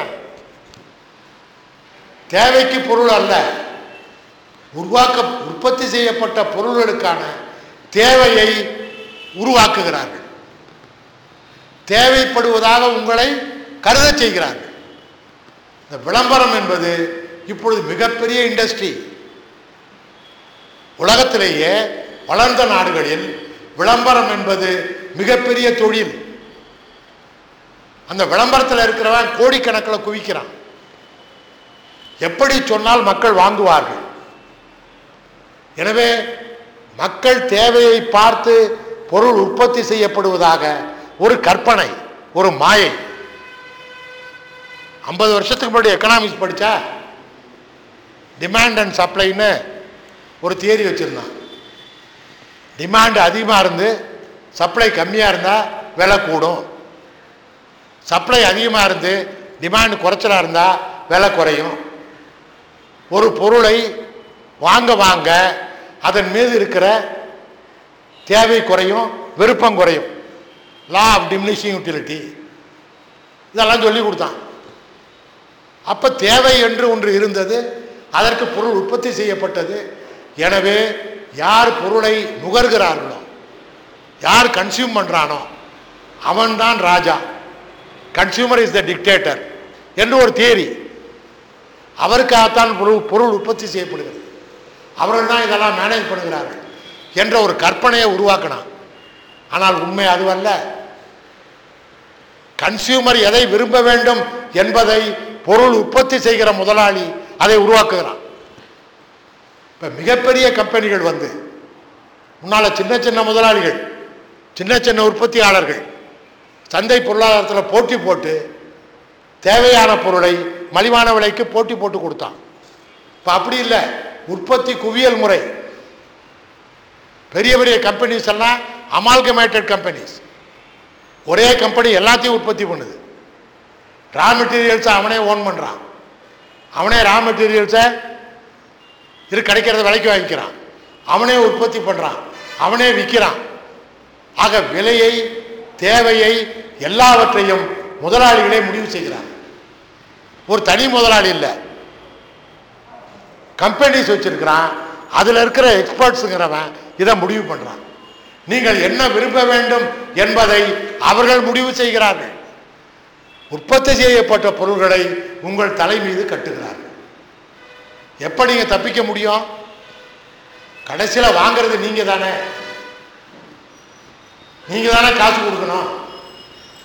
தேவைக்கு பொருள் அல்ல, உருவாக்க உற்பத்தி செய்யப்பட்ட பொருள்களுக்கான தேவையை உருவாக்குகிறார்கள். தேவைப்படுவதாக உங்களை கருத செய்கிறார்கள். இந்த விளம்பரம் என்பது இப்பொழுது மிகப்பெரிய இண்டஸ்ட்ரி. உலகத்திலேயே வளர்ந்த நாடுகளில் விளம்பரம் என்பது மிகப்பெரிய தொழில். அந்த விளம்பரத்தில் இருக்கிறவன் கோடிக்கணக்கில் குவிக்கிறான். எப்படி சொன்னால் மக்கள் வாங்குவார்கள். எனவே மக்கள் தேவையை பார்த்து பொருள் உற்பத்தி செய்யப்படுவதாக ஒரு கற்பனை, ஒரு மாயை. ஐம்பது வருஷத்துக்கு முன்னாடி எக்கனாமிக்ஸ் படித்தா டிமாண்ட் அண்ட் சப்ளைன்னு ஒரு தியரி வச்சுருந்தான். டிமாண்ட் அதிகமாக இருந்து சப்ளை கம்மியாக இருந்தால் விலை கூடும், சப்ளை அதிகமாக இருந்து டிமாண்ட் குறைச்சலாக இருந்தால் விலை குறையும். ஒரு பொருளை வாங்க வாங்க அதன் மீது இருக்கிற தேவை குறையும், விருப்பம் குறையும். லா ஆஃப் டிமினிஷிங் யூட்டிலிட்டி இதெல்லாம் சொல்லி கொடுத்தான். அப்போ தேவை என்று ஒன்று இருந்தது, அதற்கு பொருள் உற்பத்தி செய்யப்பட்டது. எனவே யார் பொருளை நுகர்கிறார்களோ, யார் கன்சியூம் பண்ணுறானோ அவன்தான் ராஜா. கன்சியூமர் இஸ் த டிக்டேட்டர் என்று ஒரு தியரி. அவருக்காகத்தான் பொருள் பொருள் உற்பத்தி செய்யப்படுகிறது, அவர்கள் தான் இதெல்லாம் மேனேஜ் பண்ணுகிறார்கள் என்ற ஒரு கற்பனையை உருவாக்கினான். ஆனால் உண்மை அதுவல்ல. கன்சியூமர் எதை விரும்ப வேண்டும் என்பதை பொருள் உற்பத்தி செய்கிற முதலாளி அதை உருவாக்குகிறான். இப்போ மிகப்பெரிய கம்பெனிகள் வந்து முன்னால் சின்ன சின்ன முதலாளிகள், சின்ன சின்ன உற்பத்தியாளர்கள் சந்தை பொருளாதாரத்தில் போட்டி போட்டு தேவையான பொருளை மலிவான விலைக்கு போட்டி போட்டு கொடுத்தான். இப்போ அப்படி இல்லை, உற்பத்தி குவியல் முறை. பெரிய பெரிய கம்பெனிஸ் எல்லாம் அமால்கமேட்டட் கம்பெனிஸ், ஒரே கம்பெனி எல்லாத்தையும் உற்பத்தி பண்ணுது. ரா மெட்டீரியல்ஸை அவனே ஓன் பண்ணுறான், அவனே ரா மெட்டீரியல்ஸை இது கிடைக்கிறத விலைக்கு வாங்கிக்கிறான், அவனே உற்பத்தி பண்ணுறான், அவனே விற்கிறான். ஆக விலையை, தேவையை, எல்லாவற்றையும் முதலாளிகளே முடிவு செய்கிறார். ஒரு தனி முதலாளி இல்லை, கம்பெனிஸ் வச்சிருக்கிறான், அதில் இருக்கிற எக்ஸ்பர்ட்ஸுங்கிறவன் இதை முடிவு பண்ணுறான். நீங்கள் என்ன விரும்ப வேண்டும் என்பதை அவர்கள் முடிவு செய்கிறார்கள். உற்பத்தி செய்யப்பட்ட பொருள்களை உங்கள் தலை மீது கட்டுகிறார்கள். எப்படி நீங்கள் தப்பிக்க முடியும்? கடைசியில் வாங்கிறது நீங்கள் தானே, நீங்கள் தானே காசு கொடுக்கணும்.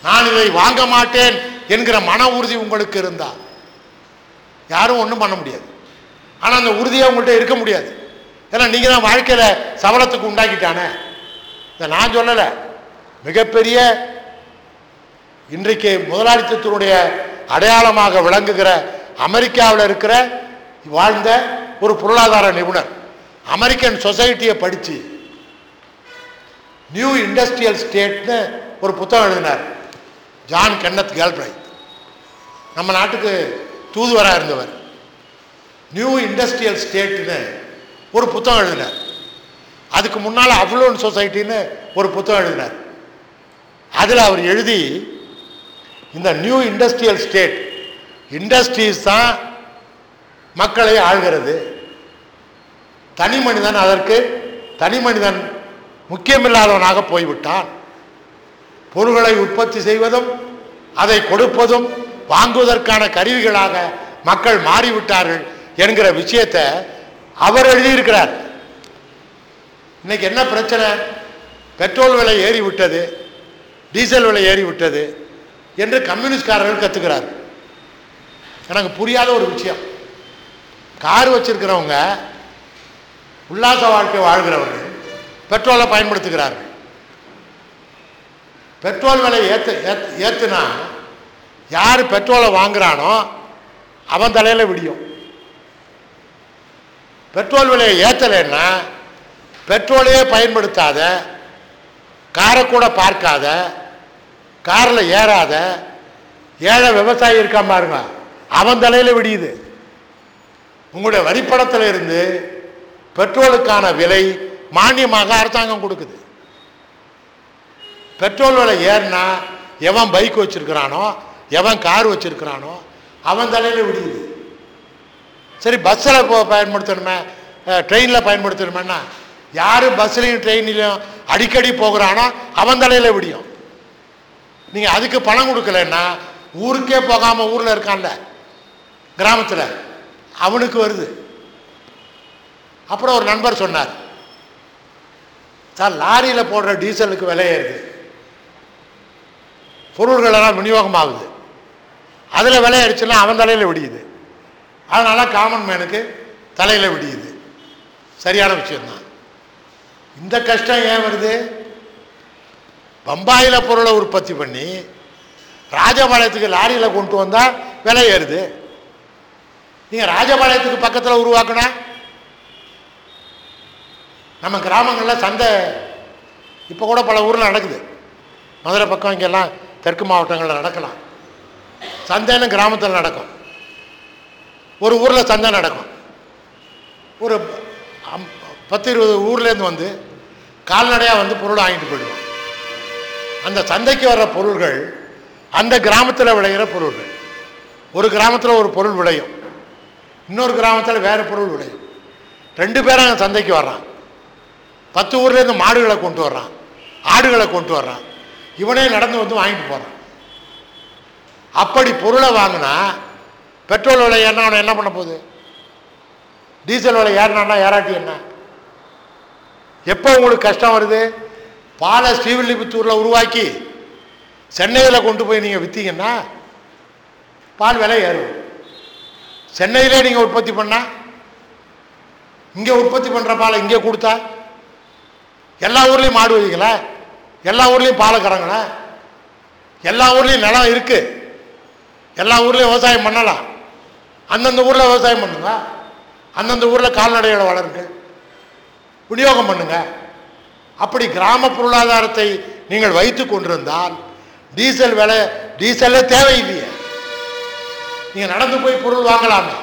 நான் இதை வாங்க மாட்டேன் என்கிற மன உறுதி உங்களுக்கு இருந்தா யாரும் ஒன்றும் பண்ண முடியாது. ஆனால் அந்த உறுதியாக உங்கள்கிட்ட இருக்க முடியாது. ஏன்னா நீங்கள் தான் வாழ்க்கையில் சபலத்துக்கு உண்டாக்கிட்டானே. இதை நான் சொல்லலை. மிகப்பெரிய இன்றைக்கு முதலாளித்துவத்தினுடைய அடையாளமாக விளங்குகிற அமெரிக்காவில் இருக்கிற வாழ்ந்த ஒரு பொருளாதார நிபுணர் அமெரிக்கன் சொசைட்டியை படித்து நியூ இண்டஸ்ட்ரியல் ஸ்டேட்னு ஒரு புத்தகம் எழுதினார். ஜான் கென்னத் கேல்பிரைட் நம்ம நாட்டுக்கு தூதுவராக இருந்தவர். நியூ இண்டஸ்ட்ரியல் ஸ்டேட்னு ஒரு புத்தகம் எழுதினார். அதுக்கு முன்னால் அவ்லோன் சொசைட்டின்னு ஒரு புத்தகம் எழுதினார். அதில் அவர் எழுதி இந்த நியூ இண்டஸ்ட்ரியல் ஸ்டேட் இண்டஸ்ட்ரீஸ் தான் மக்களை ஆள்கிறது, தனி மனிதன் அதற்கு தனி மனிதன் முக்கியமில்லாதவனாக போய்விட்டான், பொருள்களை உற்பத்தி செய்வதும் அதை கொடுப்பதும் வாங்குவதற்கான கருவிகளாக மக்கள் மாறிவிட்டார்கள் என்கிற விஷயத்தை அவர் எழுதியிருக்கிறார். இன்னைக்கு என்ன பிரச்சனை? பெட்ரோல் விலை ஏறிவிட்டது, டீசல் விலை ஏறிவிட்டது என்று கம்யூனிஸ்ட்காரர்கள் கற்றுக்கிறார். எனக்கு புரியாத ஒரு விஷயம், கார் வச்சிருக்கிறவங்க உல்லாச வாழ்க்கை வாழ்கிறவர்கள் பெட்ரோலை பயன்படுத்துகிறார்கள். பெட்ரோல் விலை ஏற்ற ஏற்றுனா யார் பெட்ரோலை வாங்குறானோ அவன் தலையில் விடியும். பெட்ரோல் விலையை ஏற்றலைன்னா பெட்ரோலையே பயன்படுத்தாத, காரை கூட பார்க்காத, காரில் ஏறாத ஏழை விவசாயி இருக்கான் பாருங்க, அவன் தலையில் விடியுது. உங்களுடைய வரிப்படத்தில் இருந்து பெட்ரோலுக்கான விலை மானியமாக அரசாங்கம் கொடுக்குது. பெட்ரோல் விலை ஏறினா எவன் பைக் வச்சிருக்கிறானோ எவன் கார் வச்சிருக்கிறானோ அவன் தலையில் விடியுது. சரி, பஸ்ஸில் போ பயன்படுத்தணுமே, ட்ரெயினில் பயன்படுத்தணுமேன்னா யார் பஸ்லையும் ட்ரெயின்லையும் அடிக்கடி போகிறானோ அவன் தலையில் விடியும். நீங்கள் அதுக்கு பணம் கொடுக்கலன்னா ஊருக்கே போகாமல் ஊரில் இருக்கான்ல கிராமத்தில் அவனுக்கு வருது. அப்புறம் ஒரு நண்பர் சொன்னார், சார் லாரியில் போடுற டீசலுக்கு விலை ஏறுது, பொருள்களெல்லாம் விநியோகமாகுது, அதில் விலை அடிச்சுன்னா அவன் தலையில் விடியுது, அதனால் காமன் மேனுக்கு தலையில் விடியுது. சரியான விஷயம்தான். இந்த கஷ்டம் ஏன் வருது? பம்பாயில் பொருளை உற்பத்தி பண்ணி ராஜபாளையத்துக்கு லாரியில் கொண்டு வந்தால் விலை ஏறுது. நீங்கள் ராஜபாளையத்துக்கு பக்கத்தில் உருவாக்கினா நம்ம கிராமங்களில் சந்தை இப்போ கூட பல ஊரில் நடக்குது. மதுரை பக்கம் இங்கெல்லாம் தெற்கு மாவட்டங்களில் நடக்கலாம். சந்தைன்னு கிராமத்தில் நடக்கும். ஒரு ஊரில் சந்தை நடக்கும். ஒரு பத்து இருபது ஊர்லேருந்து வந்து கால்நடையாக வந்து பொருள் வாங்கிட்டு போயிடுவோம். அந்த சந்தைக்கு வர்ற பொருள்கள் அந்த கிராமத்தில் விளைகிற பொருள்கள். ஒரு கிராமத்தில் ஒரு பொருள் விளையும், இன்னொரு கிராமத்தில் வேறு பொருள் விளையும். ரெண்டு பேரும் அங்கே சந்தைக்கு வர்றான். பத்து ஊர்லேருந்து மாடுகளை கொண்டு வர்றான், ஆடுகளை கொண்டு வர்றான், இவனே நடந்து வந்து வாங்கிட்டு போகிறான். அப்படி பொருளை வாங்கினா பெட்ரோல் விலை ஏறினா அவனை என்ன பண்ண போகுது? டீசல் விலை ஏறினான்னா ஏறாட்டி என்ன? எப்போ உங்களுக்கு கஷ்டம் வருது? பாலை ஸ்ரீவில்லிபுத்தூரில் உருவாக்கி சென்னையில் கொண்டு போய் நீங்கள் விற்றீங்கன்னா பால் விலை ஏறும். சென்னையிலே நீங்கள் உற்பத்தி பண்ணால் இங்கே உற்பத்தி பண்ணுற பாலை இங்கே கொடுத்தா எல்லா ஊர்லேயும் மாடு வைக்கல, எல்லா ஊர்லேயும் பாலை கறங்கல, எல்லா ஊர்லேயும் நிலம் இருக்குது, எல்லா ஊர்லேயும் விவசாயம் பண்ணலாம். அந்தந்த ஊரில் விவசாயம் பண்ணுங்க, அந்தந்த ஊரில் கால்நடைகளை வளருங்கள், விநியோகம் பண்ணுங்க. அப்படி கிராம பொருளாதாரத்தை நீங்கள் வைத்து கொண்டிருந்தால் டீசல் விலை டீசலே தேவையில்லையே, நீங்கள் நடந்து போய் பொருள் வாங்கலாமே.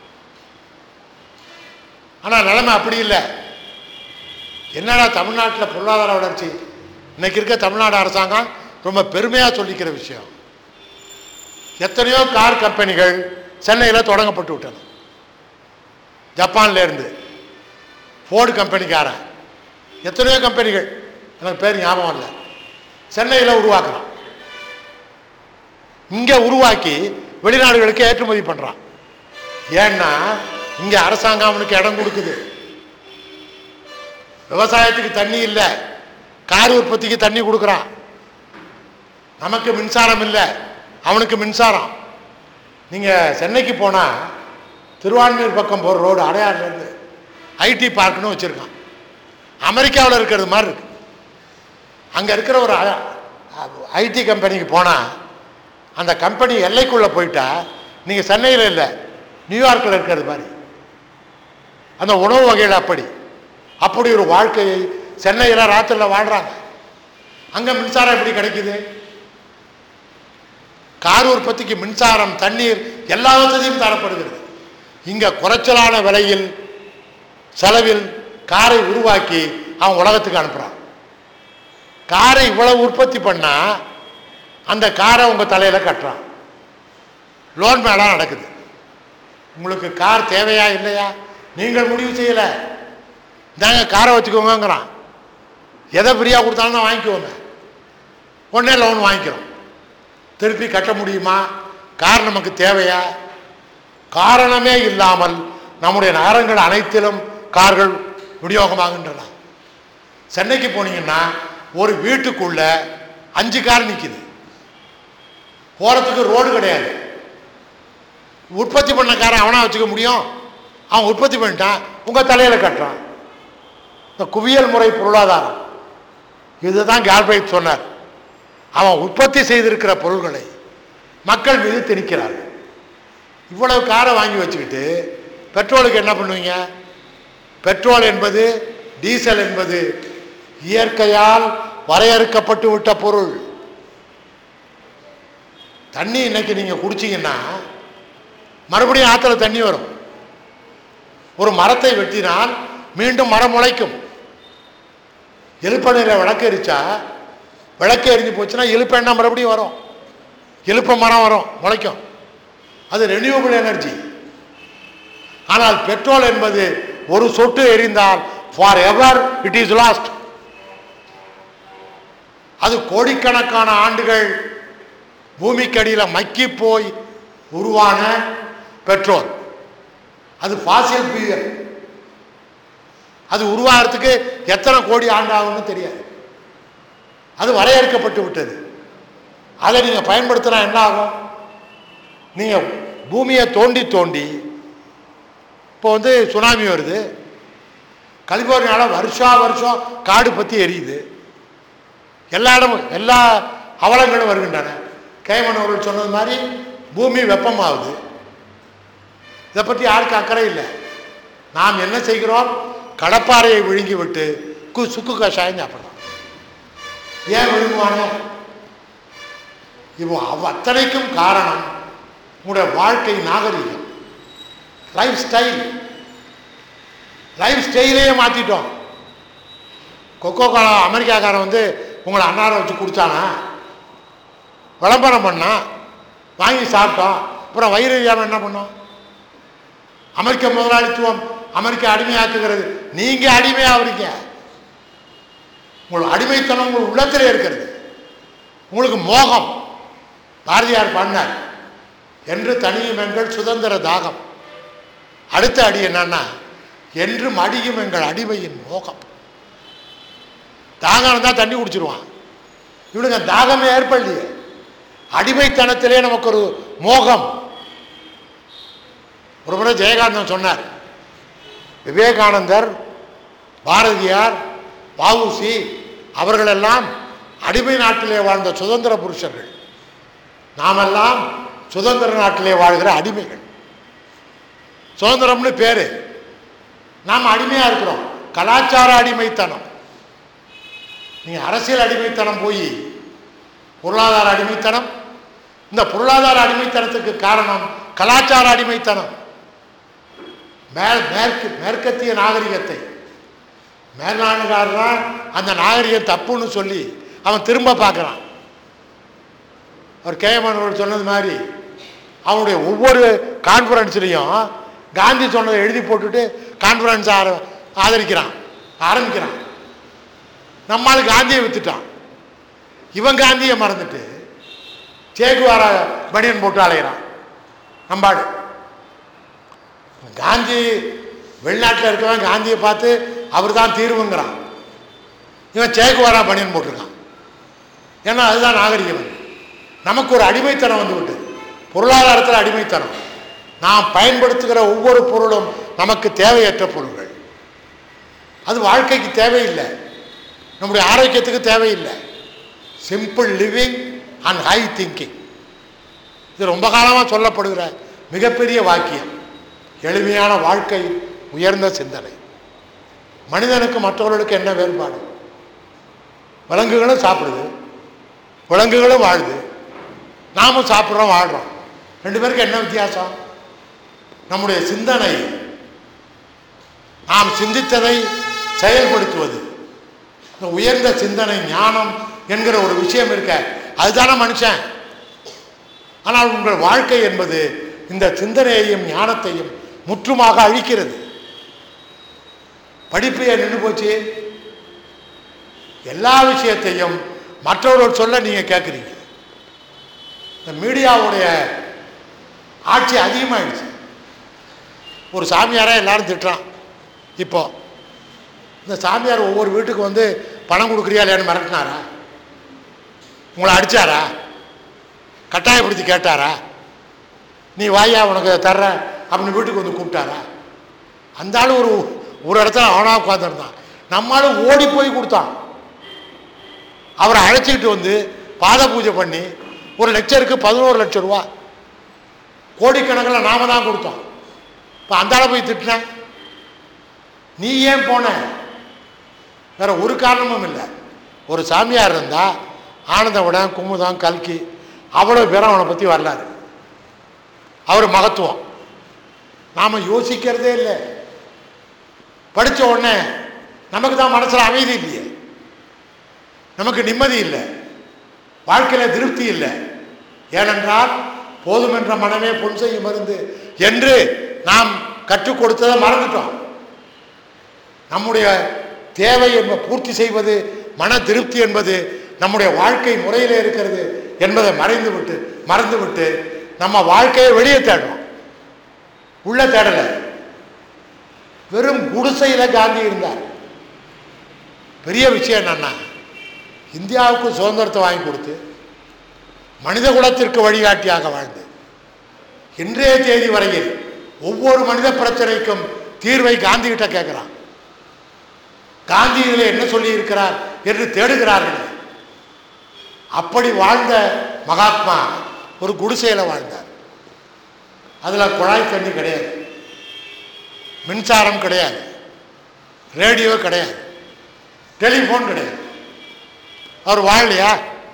ஆனால் நிலைமை அப்படி இல்லை. என்னடா தமிழ்நாட்டில் பொருளாதார வளர்ச்சி, இன்னைக்கு இருக்க தமிழ்நாடு அரசாங்கம் ரொம்ப பெருமையாக சொல்லிக்கிற விஷயம். எத்தனையோ கார் கம்பெனிகள் சென்னையில் தொடங்கப்பட்டு விட்டன. ஜப்பான்லேருந்து ஃபோர்டு கம்பெனிக்காரன் எத்தனையோ கம்பெனிகள், எனக்கு பேர் ஞாபகம் இல்லை, சென்னையில் உருவாக்குறான். இங்கே உருவாக்கி வெளிநாடுகளுக்கு ஏற்றுமதி பண்ணுறான். ஏன்னா இங்கே அரசாங்கம் அவனுக்கு இடம் கொடுக்குது. விவசாயத்துக்கு தண்ணி இல்லை, கார் உற்பத்திக்கு தண்ணி கொடுக்குறான். நமக்கு மின்சாரம் இல்லை, அவனுக்கு மின்சாரம். நீங்கள் சென்னைக்கு போனால் திருவான்மியூர் பக்கம் போகிற ரோடு அடையாறுலேருந்து ஐடி பார்க்குன்னு வச்சுருக்கான். அமெரிக்காவில் இருக்கிறது மாதிரி இருக்கு. அங்கே இருக்கிற ஒரு ஐடி கம்பெனிக்கு போனால் அந்த கம்பெனி எல்லைக்குள்ளே போயிட்டா நீங்கள் சென்னையில் இல்லை, நியூயார்க்கில் இருக்கிறது மாதிரி. அந்த உணவு வகைகள் அப்படி அப்படி ஒரு வாழ்க்கையை சென்னையில் ராத்திரியில் வாழ்கிறாங்க. அங்கே மின்சாரம் எப்படி கிடைக்குது? கார் உற்பத்திக்கு மின்சாரம், தண்ணீர், எல்லா வசதியும் தரப்படுகிறது. இங்கே குறைச்சலான விலையில் செலவில் காரை உருவாக்கி அவன் உலகத்துக்கு அனுப்புகிறான். காரை இவ்வளவு உற்பத்தி பண்ணால் அந்த காரை உங்கள் தலையில் கட்டுறான். லோன் மேலாம் நடக்குது. உங்களுக்கு கார் தேவையா இல்லையா நீங்கள் முடிவு செய்யலை, நாங்கள் காரை வச்சுக்கோங்கிறான். எதை ஃப்ரீயாக கொடுத்தாலும் தான் வாங்கிக்குவோங்க. உடனே லோன் வாங்கிக்கிறோம். திருப்பி கட்ட முடியுமா? கார் நமக்கு தேவையா? காரணமே இல்லாமல் நம்முடைய நகரங்கள் அனைத்திலும் கார்கள் விநியோகமாகின்றன. சென்னைக்கு போனீங்கன்னா ஒரு வீட்டுக்குள்ள அஞ்சு கார் நிற்குது. போகிறதுக்கு ரோடு கிடையாது. உற்பத்தி பண்ண காரை அவனா வச்சுக்க முடியும்? அவன் உற்பத்தி பண்ணிட்டான், உங்கள் தலையில் கட்டுறான். இந்த குவியல் முறை பொருளாதாரம் இதுதான் கால்பைட் சொன்னார். அவன் உற்பத்தி செய்திருக்கிற பொருள்களை மக்கள் மீது திணிக்கிறார்கள். இவ்வளவு காரை வாங்கி வச்சுக்கிட்டு பெட்ரோலுக்கு என்ன பண்ணுவீங்க? பெட்ரோல் என்பது, டீசல் என்பது இயற்கையால் வரையறுக்கப்பட்டு விட்ட பொருள். தண்ணி இன்னைக்கு நீங்க குடிச்சீங்கன்னா மறுபடியும் ஆற்றுல தண்ணி வரும். ஒரு மரத்தை வெட்டினால் மீண்டும் மரம் முளைக்கும். எலுப்பெண்ணெயில் விளக்கு எரிச்சா, விளக்கு எரிஞ்சு போச்சுன்னா எலுப்பெண்ணெய் மறுபடியும் வரும், எலுப்ப மரம் வரும், முளைக்கும். அது ரெனியூவபிள் எனர்ஜி. ஆனால் பெட்ரோல் என்பது ஒரு சொட்டு எரிந்தால் forever it is lost. அது கோடிக்கணக்கான ஆண்டுகள் பூமிக்கடியில் மக்கி போய் உருவான பெட்ரோல். அது ஃபாசில் ஃபியூயல். அது உருவாகிறதுக்கு எத்தனை கோடி ஆண்டு ஆகும்னு தெரியாது. அது வரையறுக்கப்பட்டு விட்டது. அதை நீங்கள் பயன்படுத்தினா என்ன ஆகும்? நீங்கள் பூமியை தோண்டி தோண்டி இப்போ வந்து சுனாமி வருது. கலிபோர்னியாவில் வருஷா வருஷம் காடு பற்றி எரியுது. எல்லா இடமும் எல்லா அவலங்களும் வருகின்றன. கைமன் அவர்கள் சொன்னது மாதிரி பூமி வெப்பமாகுது. இதை பற்றி யாருக்கு அக்கறை இல்லை. நாம் என்ன செய்கிறோம்? கடப்பாறையை விழுங்கி விட்டு கு சுக்கு கஷாயம் சாப்பிட்றோம். ஏன் விழுங்குவானே? இப்போ அத்தனைக்கும் காரணம் உங்களுடைய வாழ்க்கை நாகரிகம், லைஃப் ஸ்டைல். லைஃப் ஸ்டைலையே மாற்றிட்டோம். கொக்கோ கோலா அமெரிக்காக்காரன் வந்து உங்களை அன்னாரை வச்சு குடித்தானா? விளம்பரம் பண்ணா, வாங்கி சாப்பிட்டோம். அப்புறம் வயிறு அறியாமல் என்ன பண்ணோம்? அமெரிக்க முதலாளித்துவம் அமெரிக்கா அடிமையாக்குகிறது. நீங்கள் அடிமையாகிறீங்க. உங்கள் அடிமைத்தனம் உங்கள் உள்ளத்திலே இருக்கிறது. உங்களுக்கு மோகம். பாரதியார் பாடினார், என்று தனியும் எங்கள் சுதந்திர தாகம். அடுத்த அடி என்னன்னா, என்றும் அடியும் எங்கள் அடிமையின் மோகம். தாகம் தான் தண்ணி குடிச்சிருவான். இவனுங்க தாகமே ஏற்படலையே. அடிமைத்தனத்திலே நமக்கு ஒரு மோகம். ஒரு முறை ஜெயகாந்தன் சொன்னார், விவேகானந்தர், பாரதியார், வஉசி அவர்களெல்லாம் அடிமை நாட்டிலே வாழ்ந்த சுதந்திர புருஷர்கள். நாமெல்லாம் சுதந்திர நாட்டிலே வாழ்கிற அடிமைகள். சுதந்திரம்னு பேரு, நாம் அடிமையா இருக்கிறோம். கலாச்சார அடிமைத்தனம். நீங்க அரசியல் அடிமைத்தனம் போய் பொருளாதார அடிமைத்தனம். இந்த பொருளாதார அடிமைத்தனத்துக்கு காரணம் கலாச்சார அடிமைத்தனம். மேல் மேற்கு மேற்கத்திய நாகரிகத்தை மேல்நாடுகாரன் அந்த நாகரிகம் தப்புன்னு சொல்லி அவன் திரும்ப பார்க்குறான். அவர் கேஎம்என் சொன்னது மாதிரி அவனுடைய ஒவ்வொரு கான்ஃபரன்ஸ்லையும் காந்தி சொன்னதை எழுதி போட்டுட்டு கான்ஃபரன்ஸ் ஆர ஆதரிக்கிறான் ஆரம்பிக்கிறான். நம்மால் காந்தியை வித்துட்டான். இவன் காந்தியை மறந்துட்டு சேகுவாரா பனியன் போட்டு அலைகிறான். நம்பாடு காந்தி வெளிநாட்டில் இருக்கவன் காந்தியை பார்த்து அவர் தான் தீர்வுங்கிறான். இவன் சேகுவாரா பனியன் போட்டிருக்கான். ஏன்னா அதுதான் நாகரிகம். நமக்கு ஒரு அடிமைத்தனம் வந்து விட்டு, பொருளாதாரத்தில் அடிமைத்தனம். நாம் பயன்படுத்துகிற ஒவ்வொரு பொருளும் நமக்கு தேவையற்ற பொருள்கள். அது வாழ்க்கைக்கு தேவையில்லை, நம்முடைய ஆரோக்கியத்துக்கு தேவையில்லை. Simple living and high thinking, இது ரொம்ப காலமாக சொல்லப்படுகிற மிகப்பெரிய வாக்கியம். எளிமையான வாழ்க்கை, உயர்ந்த சிந்தனை. மனிதனுக்கு மற்றவர்களுக்கு என்ன வேறுபாடு? விலங்குகளும் சாப்பிடுது, விலங்குகளும் வாழுது, நாமும் சாப்பிட்றோம், வாழ்கிறோம். ரெண்டு பேருக்கு என்ன வித்தியாசம்? நம்முடைய சிந்தனை, நாம் சிந்தித்ததை செயல்படுத்துவது. உயர்ந்த சிந்தனை, ஞானம் என்கிற ஒரு விஷயம் இருக்க, அதுதானே மனுஷன். ஆனால் உங்கள் வாழ்க்கை என்பது இந்த சிந்தனையையும் ஞானத்தையும் முற்றுமாக அழிக்கிறது. படிப்பையே நின்று போச்சு. எல்லா விஷயத்தையும் மற்றவர்கள் சொல்ல நீங்க கேட்குறீங்க. இந்த மீடியாவுடைய ஆட்சி அதிகமாகிடுச்சு. ஒரு சாமியாரா எல்லாரும் திட்டுறான். இப்போ இந்த சாமியார் ஒவ்வொரு வீட்டுக்கு வந்து பணம் கொடுக்குறியா இல்லையான்னு மிரட்டினாரா? உங்களை அடித்தாரா? கட்டாயப்படுத்தி கேட்டாரா? நீ வாயா உனக்கு தர்ற அப்படின்னு வீட்டுக்கு வந்து கூப்பிட்டாரா? அந்த ஆள் ஒரு ஒரு இடத்துல அவனா உட்காந்துருந்தான். நம்மளும் ஓடி போய் கொடுத்தான். அவரை அழைச்சிக்கிட்டு வந்து பாத பூஜை பண்ணி ஒரு லெக்சருக்கு பதினோரு லட்சம் ரூபா, கோடிக்கணக்கில் நாம தான் கொடுத்தோம். இப்போ அந்த ஆளை போய் திட்டின, நீ ஏன் போன? வேற ஒரு காரணமும் இல்லை. ஒரு சாமியார் இருந்தா ஆனந்தவிடம், குமுதம், கல்கி, அவ்வளோ பேரும் அவனை பற்றி வரலாறு, அவர் மகத்துவம் நாம் யோசிக்கிறதே இல்லை. படித்த உடனே நமக்கு தான் மனசில் அமைதி இல்லையே, நமக்கு நிம்மதி இல்லை, வாழ்க்கையில் திருப்தி இல்லை. ஏனென்றால் போதும் என்ற மனமே பொன் செய்யும் மருந்து என்று நாம் கற்றுக் கொடுத்ததை மறந்துட்டோம். நம்முடைய தேவை என்பது பூர்த்தி செய்வது, மன திருப்தி என்பது நம்முடைய வாழ்க்கை முறையில் இருக்கிறது என்பதை மறைந்து விட்டு மறந்து விட்டு நம்ம வாழ்க்கையை வெளியே தேடுறோம், உள்ள தேடலை. வெறும் குடிசையில காந்தி இருந்தார். பெரிய விஷயம் என்னன்னா, இந்தியாவுக்கு சுதந்திரத்தை வாங்கி கொடுத்து மனித குலத்திற்கு வழிகாட்டியாக வாழ்ந்து இன்றைய தேதி வரையில் ஒவ்வொரு மனித பிரச்சனைக்கும் தீர்வை காந்தி கிட்ட கேட்கிறான். காந்தி இதில் என்ன சொல்லி இருக்கிறார் என்று தேடுகிறார்கள். அப்படி வாழ்ந்த மகாத்மா ஒரு குடிசையில் வாழ்ந்தார். அதில் குழாய் தண்ணி கிடையாது, மின்சாரம் கிடையாது, ரேடியோ கிடையாது, டெலிஃபோன் கிடையாது. அவர் வாழலையா?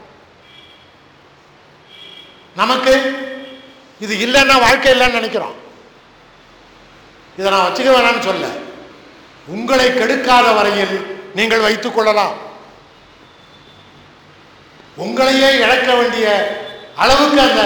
நமக்கு இது இல்லைன்னா வாழ்க்கை இல்லைன்னு நினைக்கிறோம். இதை நான் வச்சுக்க வேணாம்னு சொல்ல, உங்களை கெடுக்காத வரையில் நீங்கள் வைத்துக் கொள்ளலாம். உங்களையே இழக்க வேண்டிய அளவுக்கு அந்த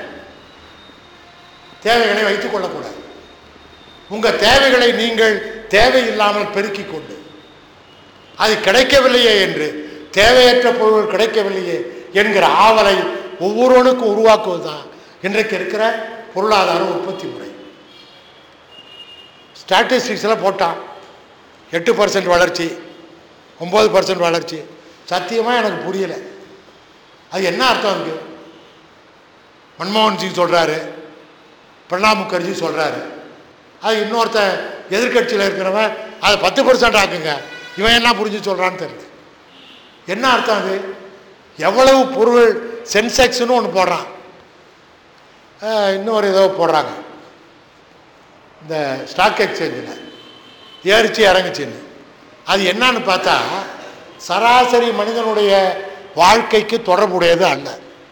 தேவைகளை வைத்துக் கொள்ளக்கூடாது. உங்க தேவைகளை நீங்கள் தேவையில்லாமல் பெருக்கிக் கொண்டு, அது கிடைக்கவில்லையே என்று, தேவையற்ற பொருள் கிடைக்கவில்லையே என்கிற ஆவலை ஒவ்வொருவனுக்கும் உருவாக்குவதுதான் இன்றைக்கு இருக்கிற பொருளாதார உற்பத்தி முறை. ஸ்டாட்டிஸ்டிக்ஸில் போட்டான் எட்டு பர்சன்ட் வளர்ச்சி, ஒம்பது பர்சன்ட் வளர்ச்சி. சத்தியமாக எனக்கு புரியலை, அது என்ன அர்த்தம் இருக்கு? மன்மோகன் சிங் சொல்கிறாரு, பிரணாப் முகர்ஜி சொல்கிறாரு, அது இன்னொருத்த எதிர்கட்சியில் இருக்கிறவன் அதை பத்து பர்சன்ட் ஆக்குங்க, இவன் என்ன புரிஞ்சு சொல்கிறான்னு தெரியல. என்ன அர்த்தம் அது? எவ்வளவு பொருள் சென்செக்ஸ்னு ஒன்று போடுறான், இன்னொரு ஏதோ போடுறாங்க இந்த ஸ்டாக் எக்ஸ்சேஞ்சில், ஏறிச்சு இறங்குச்சின்னு. அது என்னன்னு பார்த்தா சராசரி மனிதனுடைய வாழ்க்கைக்கு தொடர்புடையது அல்ல.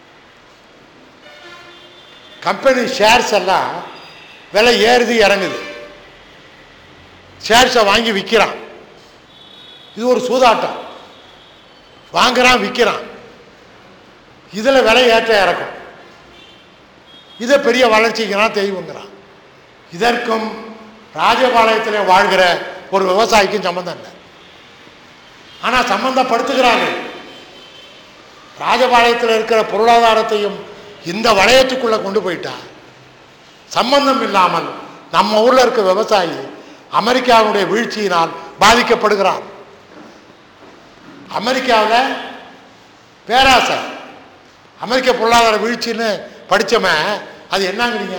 கம்பெனி ஷேர்ஸ் எல்லாம் விலை ஏறுது இறங்குது, ஷேர்ஸை வாங்கி விற்கிறான். இது ஒரு சூதாட்டம். வாங்குறான், விற்கிறான், இதில் விலை ஏற்ற இறக்கும். இதை பெரிய வளர்ச்சிக்கிறான், தெய்வங்கிறான். இதற்கும் ராஜபாளையத்தில் வாழ்கிற ஒரு விவசாயிக்கும் சம்பந்தம் இல்லை. ஆனால் சம்பந்தப்படுத்துகிறார்கள். ராஜபாளையத்தில் இருக்கிற பொருளாதாரத்தையும் இந்த வளையத்துக்குள்ளே கொண்டு போயிட்டா சம்பந்தம் இல்லாமல் நம்ம ஊரில் இருக்க விவசாயி அமெரிக்காவுடைய வீழ்ச்சியினால் பாதிக்கப்படுகிறார். அமெரிக்காவில் பேராசை, அமெரிக்க பொருளாதார வீழ்ச்சின்னு படித்தவன் அது என்னங்கிறீங்க?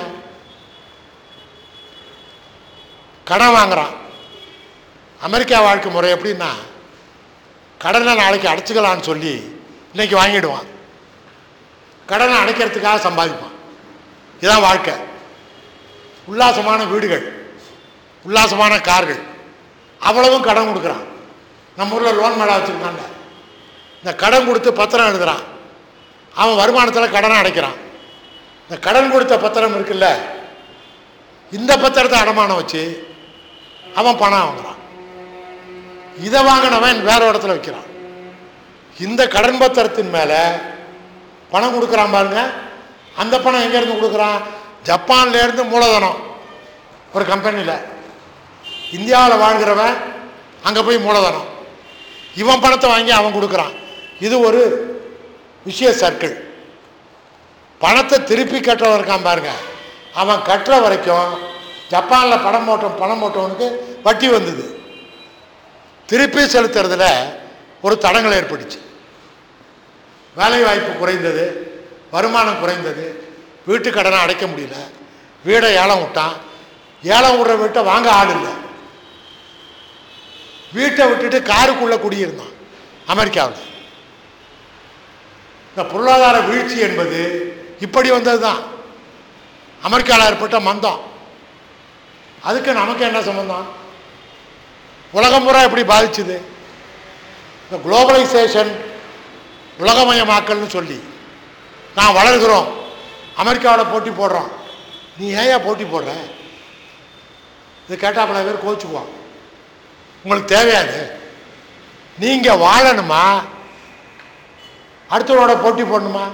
கடன் வாங்குறான். அமெரிக்கா வாழ்க்கை முறை எப்படின்னா, கடனை நாளைக்கு அடைச்சிக்கலான்னு சொல்லி இன்னைக்கு வாங்கிடுவான். கடனை அடைக்கிறதுக்காக சம்பாதிப்பான். இதுதான் வாழ்க்கை. உல்லாசமான வீடுகள், உல்லாசமான கார்கள், அவ்வளவும் கடன் கொடுக்குறான். நம்ம ஊரில் லோன் மேலே வச்சுருக்காங்க. இந்த கடன் கொடுத்து பத்திரம் எழுதுகிறான். அவன் வருமானத்தில் கடனை அடைக்கிறான். இந்த கடன் கொடுத்த பத்திரம் இருக்குல்ல, இந்த பத்திரத்தை அடமானம் வச்சு அவன் பணம் வாங்குறான். இதை வாங்கினவன் வேற இடத்துல வைக்கிறான். இந்த கடன் பத்திரத்தின் மேலே பணம் கொடுக்குறான் பாருங்க. அந்த பணம் எங்கேருந்து கொடுக்குறான்? ஜப்பான்லேருந்து மூலதனம் ஒரு கம்பெனியில். இந்தியாவில் வாழ்கிறவன் அங்கே போய் மூலதனம், இவன் பணத்தை வாங்கி அவன் கொடுக்குறான். இது ஒரு விஷய சர்க்கிள். பணத்தை திருப்பி கட்டுறவன் இருக்கான் பாருங்க, அவன் கட்டுற வரைக்கும் ஜப்பானில் பணம் போட்டோம் பணம் போட்டவனுக்கு வட்டி வந்தது. திருப்பி செலுத்துறதுல ஒரு தடங்கள் ஏற்பட்டுச்சு. வேலை வாய்ப்பு குறைந்தது, வருமானம் குறைந்தது, வீட்டு கடனை அடைக்க முடியல, வீடை ஏலம் விட்டான். ஏலம் விடுற வீட்டை வாங்க ஆள் இல்லை. வீட்டை விட்டுட்டு காருக்குள்ளே குடியிருந்தான் அமெரிக்காவில். இந்த பொருளாதார வீழ்ச்சி என்பது இப்படி வந்தது தான். அமெரிக்காவில் ஏற்பட்ட மந்தம். அதுக்கு நமக்கு என்ன சம்பந்தம்? உலகம் பூரா எப்படி பாதிச்சுது? இந்த குளோபலைசேஷன், உலகமயமாக்கல்னு சொல்லி நான் வளர்கிறோம், அமெரிக்காவில் போட்டி போடுறோம். நீ ஏயா போட்டி போடுற? இது கேட்டால் பல பேர் கோச்சுக்குவான். உங்களுக்கு தேவையாது. நீங்கள் வாழணுமா, அடுத்தவரோட போட்டி போடணுமா?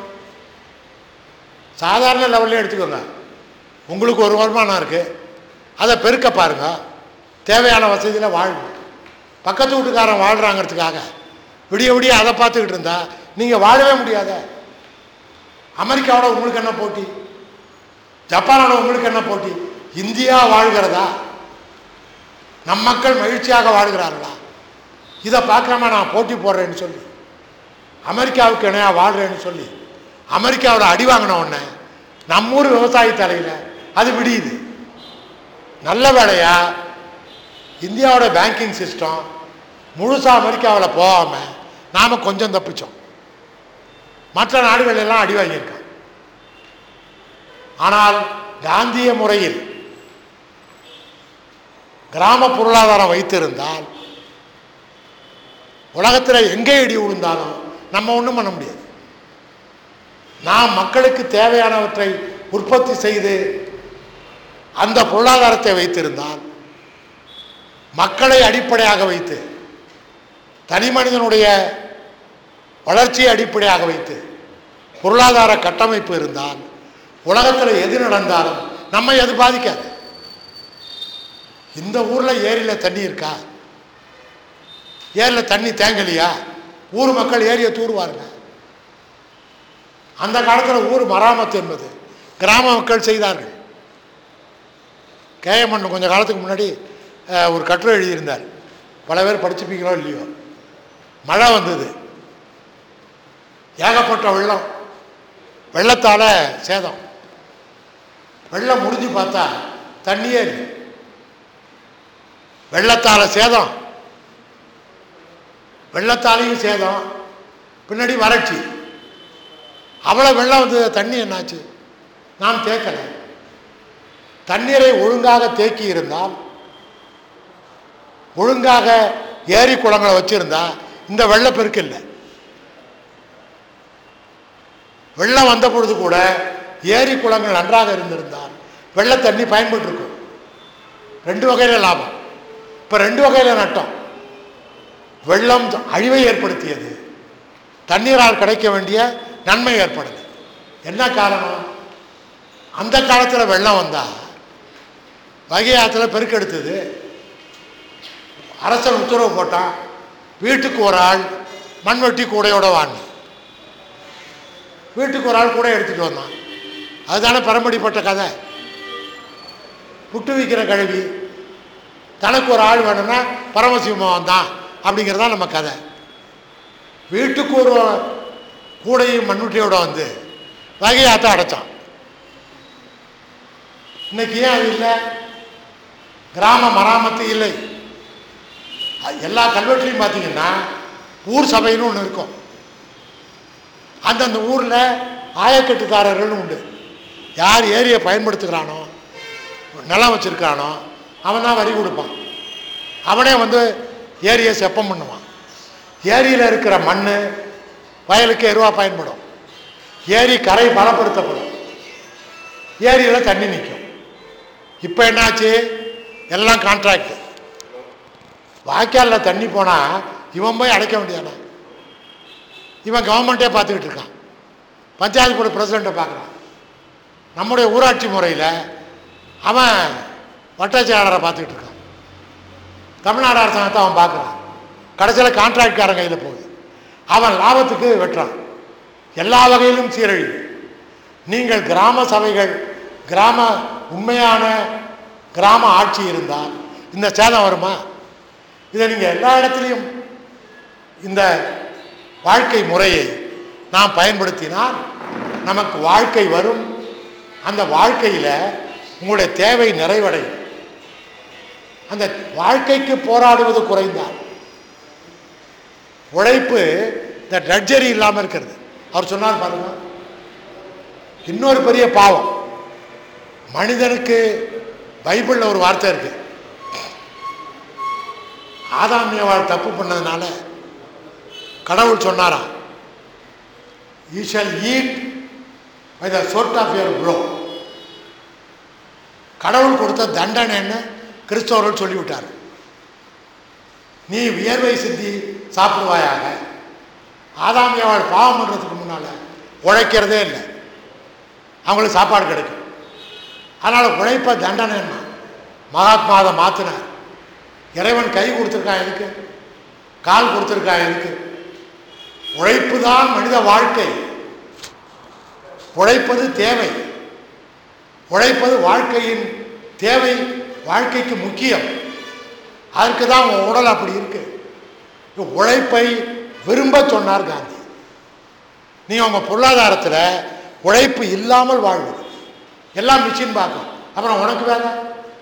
சாதாரண லெவல்லே எடுத்துக்கோங்க. உங்களுக்கு ஒரு வருமானம் இருக்குது, அதை பெருக்க பாருங்க. தேவையான வசதியில் வாழுங்க. பக்கத்து வீட்டுக்காரன் வாழ்கிறாங்கிறதுக்காக விடிய விடிய அதை பார்த்துக்கிட்டு இருந்தா நீங்கள் வாழவே முடியாத. அமெரிக்காவோட உங்களுக்கு என்ன போட்டி? ஜப்பானோட உங்களுக்கு என்ன போட்டி? இந்தியா வாழ்கிறதா? நம் மக்கள் மகிழ்ச்சியாக வாழ்கிறார்களா? இதை பார்க்காம நான் போட்டி போடுறேன்னு சொல்லி, அமெரிக்காவுக்கு இணையாக வாழ்கிறேன்னு சொல்லி அமெரிக்காவில் அடி வாங்கின உடனே நம்மூர் விவசாயி தலையில் அது விடியுது. நல்ல வேலையா இந்தியாவோட பேங்கிங் சிஸ்டம் முழுசாக அமெரிக்காவில் போகாமல் நாம் கொஞ்சம் தப்பிச்சோம். மற்ற நாடுகள் எல்லாம் அடி வாங்கியிருக்கோம். ஆனால் காந்திய முறையில் கிராம பொருளாதாரம் வைத்திருந்தால் உலகத்தில் எங்கே இடி விழுந்தாலும் நம்ம ஒன்றும் பண்ண முடியாது. நாம் மக்களுக்கு தேவையானவற்றை உற்பத்தி செய்து அந்த பொருளாதாரத்தை வைத்திருந்தால், மக்களை அடிப்படையாக வைத்து, தனி மனிதனுடைய வளர்ச்சியை அடிப்படையாக வைத்து பொருளாதார கட்டமைப்பு இருந்தால் உலகத்தில் எது நடந்தாலும் நம்ம எது பாதிக்காது. இந்த ஊரில் ஏரியில் தண்ணி இருக்கா? ஏரியில் தண்ணி தேங்கலையா? ஊர் மக்கள் ஏரியை தூர்வாருங்க. அந்த காலத்தில் ஊர் மராமத்து என்பது கிராம மக்கள் செய்தார்கள். கேஎம்என் கொஞ்சம் காலத்துக்கு முன்னாடி ஒரு கட்டுரை எழுதியிருந்தார். பல பேர் படிச்சுப்பீங்களோ இல்லையோ. மழை வந்தது, ஏகப்பட்ட வெள்ளம், வெள்ளத்தால் சேதம். வெள்ளம் முடிஞ்சு பார்த்தா தண்ணியே இல்லை. வெள்ளத்தால் சேதம், வெள்ளத்தாலையும் சேதம், பின்னாடி வறட்சி. அவ்வளோ வெள்ளம் வந்து தண்ணி என்னாச்சு? நாம் தேக்கலை. தண்ணீரை ஒழுங்காக தேக்கி இருந்தால், ஒழுங்காக ஏரி குளங்களை வச்சிருந்தா இந்த வெள்ளப்பெருக்கு இல்லை. வெள்ளம் வந்த பொழுது கூட ஏரி குளங்கள் நன்றாக இருந்திருந்தால் வெள்ள தண்ணி பயன்பட்டு இருக்கும். ரெண்டு வகையில் லாபம், இப்போ ரெண்டு வகையில் நட்டம். வெள்ளம் அழிவை ஏற்படுத்தியது, தண்ணீரால் கிடைக்க வேண்டிய நன்மை ஏற்படுது. என்ன காரணம்? அந்த காலத்தில் வெள்ளம் வந்தால் வைகை ஆற்றுல பெருக்கெடுத்தது. அரசன் உத்தரவு போட்டான், வீட்டுக்கு ஒரு ஆள் மண்வெட்டி கூடையோட வாங்க. வீட்டுக்கு ஒரு ஆள் கூட எடுத்துகிட்டு வந்தான். அதுதானே பரம்படிப்பட்ட கதை. புட்டு விற்கிற கழுவி தனக்கு ஒரு ஆள் வேணும்னா பரமசிவம் வந்தான் அப்படிங்கிறதான் நம்ம கதை. வீட்டுக்கு ஒரு கூடையும் மண்ணுட்டியோட வந்து வகையாத்தான் அடைச்சான். இன்னைக்கு ஏன் அது இல்லை? கிராம மராமத்து இல்லை. எல்லா கல்வெட்டுலையும் பார்த்தீங்கன்னா ஊர் சபைன்னு ஒன்று இருக்கும். அந்தந்த ஊரில் ஆயக்கட்டுக்காரர்கள்னு உண்டு. யார் ஏரியை பயன்படுத்துகிறானோ, நிலம் வச்சுருக்கானோ, அவன் தான் வரி கொடுப்பான். அவனே வந்து ஏரியை செப்பம் பண்ணுவான். ஏரியில் இருக்கிற மண் வயலுக்கு எருவாக பயன்படும். ஏரி கரை பலப்படுத்தப்படும். ஏரியில் தண்ணி நிற்கும். இப்போ என்னாச்சு? எல்லாம் கான்ட்ராக்ட். வாய்க்காலில் தண்ணி போனால் இவன் போய் அடைக்க வேண்டியதானே? இவன் கவர்மெண்ட்டே பார்த்துக்கிட்டு இருக்கான். பஞ்சாயத்து போர்டு பிரசிடெண்ட்டை பார்க்குறான். நம்முடைய ஊராட்சி முறையில் அவன் வட்டாட்சியாளரை பார்த்துக்கிட்டு இருக்கான். தமிழ்நாடு அரசாங்கத்தை அவன் பார்க்குறான். கடைசியில் கான்ட்ராக்ட்காரன் கையில் போகுது. அவன் லாபத்துக்கு வெட்டுறான். எல்லா வகையிலும் சீரழிவு. நீங்கள் கிராம சபைகள், கிராம உண்மையான கிராம ஆட்சி இருந்தால் இந்த சேதம் வருமா? இதை நீங்கள் எல்லா இடத்துலையும் இந்த வாழ்க்கை முறையை நாம் பயன்படுத்தினால் நமக்கு வாழ்க்கை வரும். அந்த வாழ்க்கையில் உங்களுடைய தேவை நிறைவடையும். அந்த வாழ்க்கைக்கு போராடுவது குறைந்தால் உழைப்பு, இந்த ட்ரட்ஜரி இல்லாமல் இருக்கிறது. அவர் சொன்னார் பாருங்க, இன்னொரு பெரிய பாவம் மனிதனுக்கு. பைபிளில் ஒரு வார்த்தை இருக்கு, ஆதாம் ஏவாள் தப்பு பண்ணதுனால கடவுள் சொன்னாராம், you shall eat by the sort of your blow. கடவுள் கொடுத்த தண்டனைன்னு கிறிஸ்தவர்கள் சொல்லிவிட்டார். நீ வியர்வை சிந்தி சாப்பிடுவாயாக. ஆதாம் ஏவாள் பாவம் பண்ணுறதுக்கு முன்னால் உழைக்கிறதே இல்லை, அவங்களுக்கு சாப்பாடு கிடைக்கும். அதனால் உழைப்ப தண்டனைன்னா மகாத்மா அதை மாற்றினார். இறைவன் கை கொடுத்துருக்கான் எதுக்கு? கால் கொடுத்துருக்கான் எதுக்கு? உழைப்பு தான் மனித வாழ்க்கை. உழைப்பது தேவை. உழைப்பது வாழ்க்கையின் தேவை, வாழ்க்கைக்கு முக்கியம். அதற்கு தான் உன் உடல் அப்படி இருக்கு. உழைப்பை விரும்ப சொன்னார் காந்தி. நீங்கள் உங்கள் பொருளாதாரத்தில் உழைப்பு இல்லாமல் வாழ்வது, எல்லாம் மிஷின் பார்க்கும். அப்புறம் உனக்கு வேலை,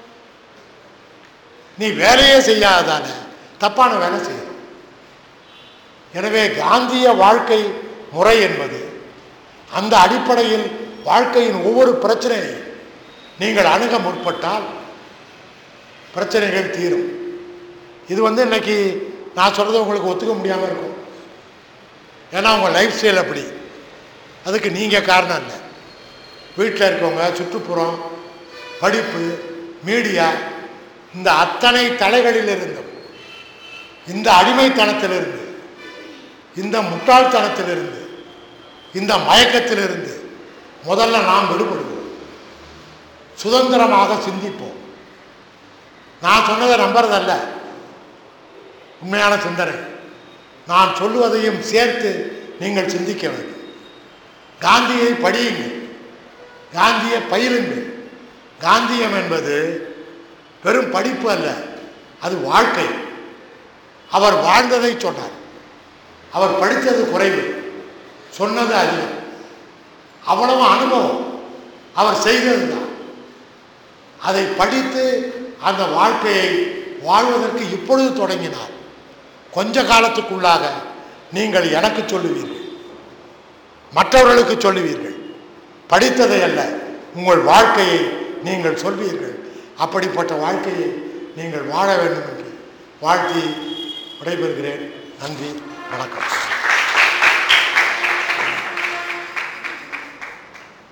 நீ வேலையே செய்யாதான தப்பான வேலை செய்யணும். எனவே காந்திய வாழ்க்கை முறை என்பது அந்த அடிப்படையில் வாழ்க்கையின் ஒவ்வொரு பிரச்சனையையும் நீங்கள் அணுக முற்பட்டால் பிரச்சனைகள் தீரும். இது வந்து இன்னைக்கு நான் சொல்கிறது உங்களுக்கு ஒத்துக்க முடியாமல் இருக்கும். ஏன்னா உங்கள் லைஃப் ஸ்டைல் அப்படி. அதுக்கு நீங்கள் காரணம் இல்லை. வீட்டில் இருக்கவங்க, சுற்றுப்புறம், படிப்பு, மீடியா, இந்த அத்தனை தலைகளில் இருந்தும், இந்த அடிமைத்தனத்திலிருந்து, இந்த முட்டாள்தனத்திலிருந்து, இந்த மயக்கத்திலிருந்து முதல்ல நாம் விடுபடுவோம். சுதந்திரமாக சிந்திப்போம். நான் சொன்னதை நம்புறதல்ல உண்மையான சிந்தனை. நான் சொல்லுவதையும் சேர்த்து நீங்கள் சிந்திக்க வேண்டும். காந்தியை படியுங்கள், காந்தியை பயிலுங்கள். காந்தியம் என்பது வெறும் படிப்பு அல்ல, அது வாழ்க்கை. அவர் வாழ்ந்ததை சொன்னார். அவர் படித்தது குறைவு, சொன்னது அதிகம். அவ்வளவு அனுபவம் அவர் செய்தது தான். அதை படித்து அந்த வாழ்க்கையை வாழ்வதற்கு இப்பொழுது தொடங்கினார். கொஞ்ச காலத்துக்குள்ளாக நீங்கள் எனக்கு சொல்லுவீர்கள், மற்றவர்களுக்கு சொல்லுவீர்கள். படித்ததை அல்ல, உங்கள் வாழ்க்கையை நீங்கள் சொல்வீர்கள். அப்படிப்பட்ட வாழ்க்கையை நீங்கள் வாழ வேண்டும் என்று வாழ்த்தி விடைபெறுகிறேன். நன்றி, வணக்கம்.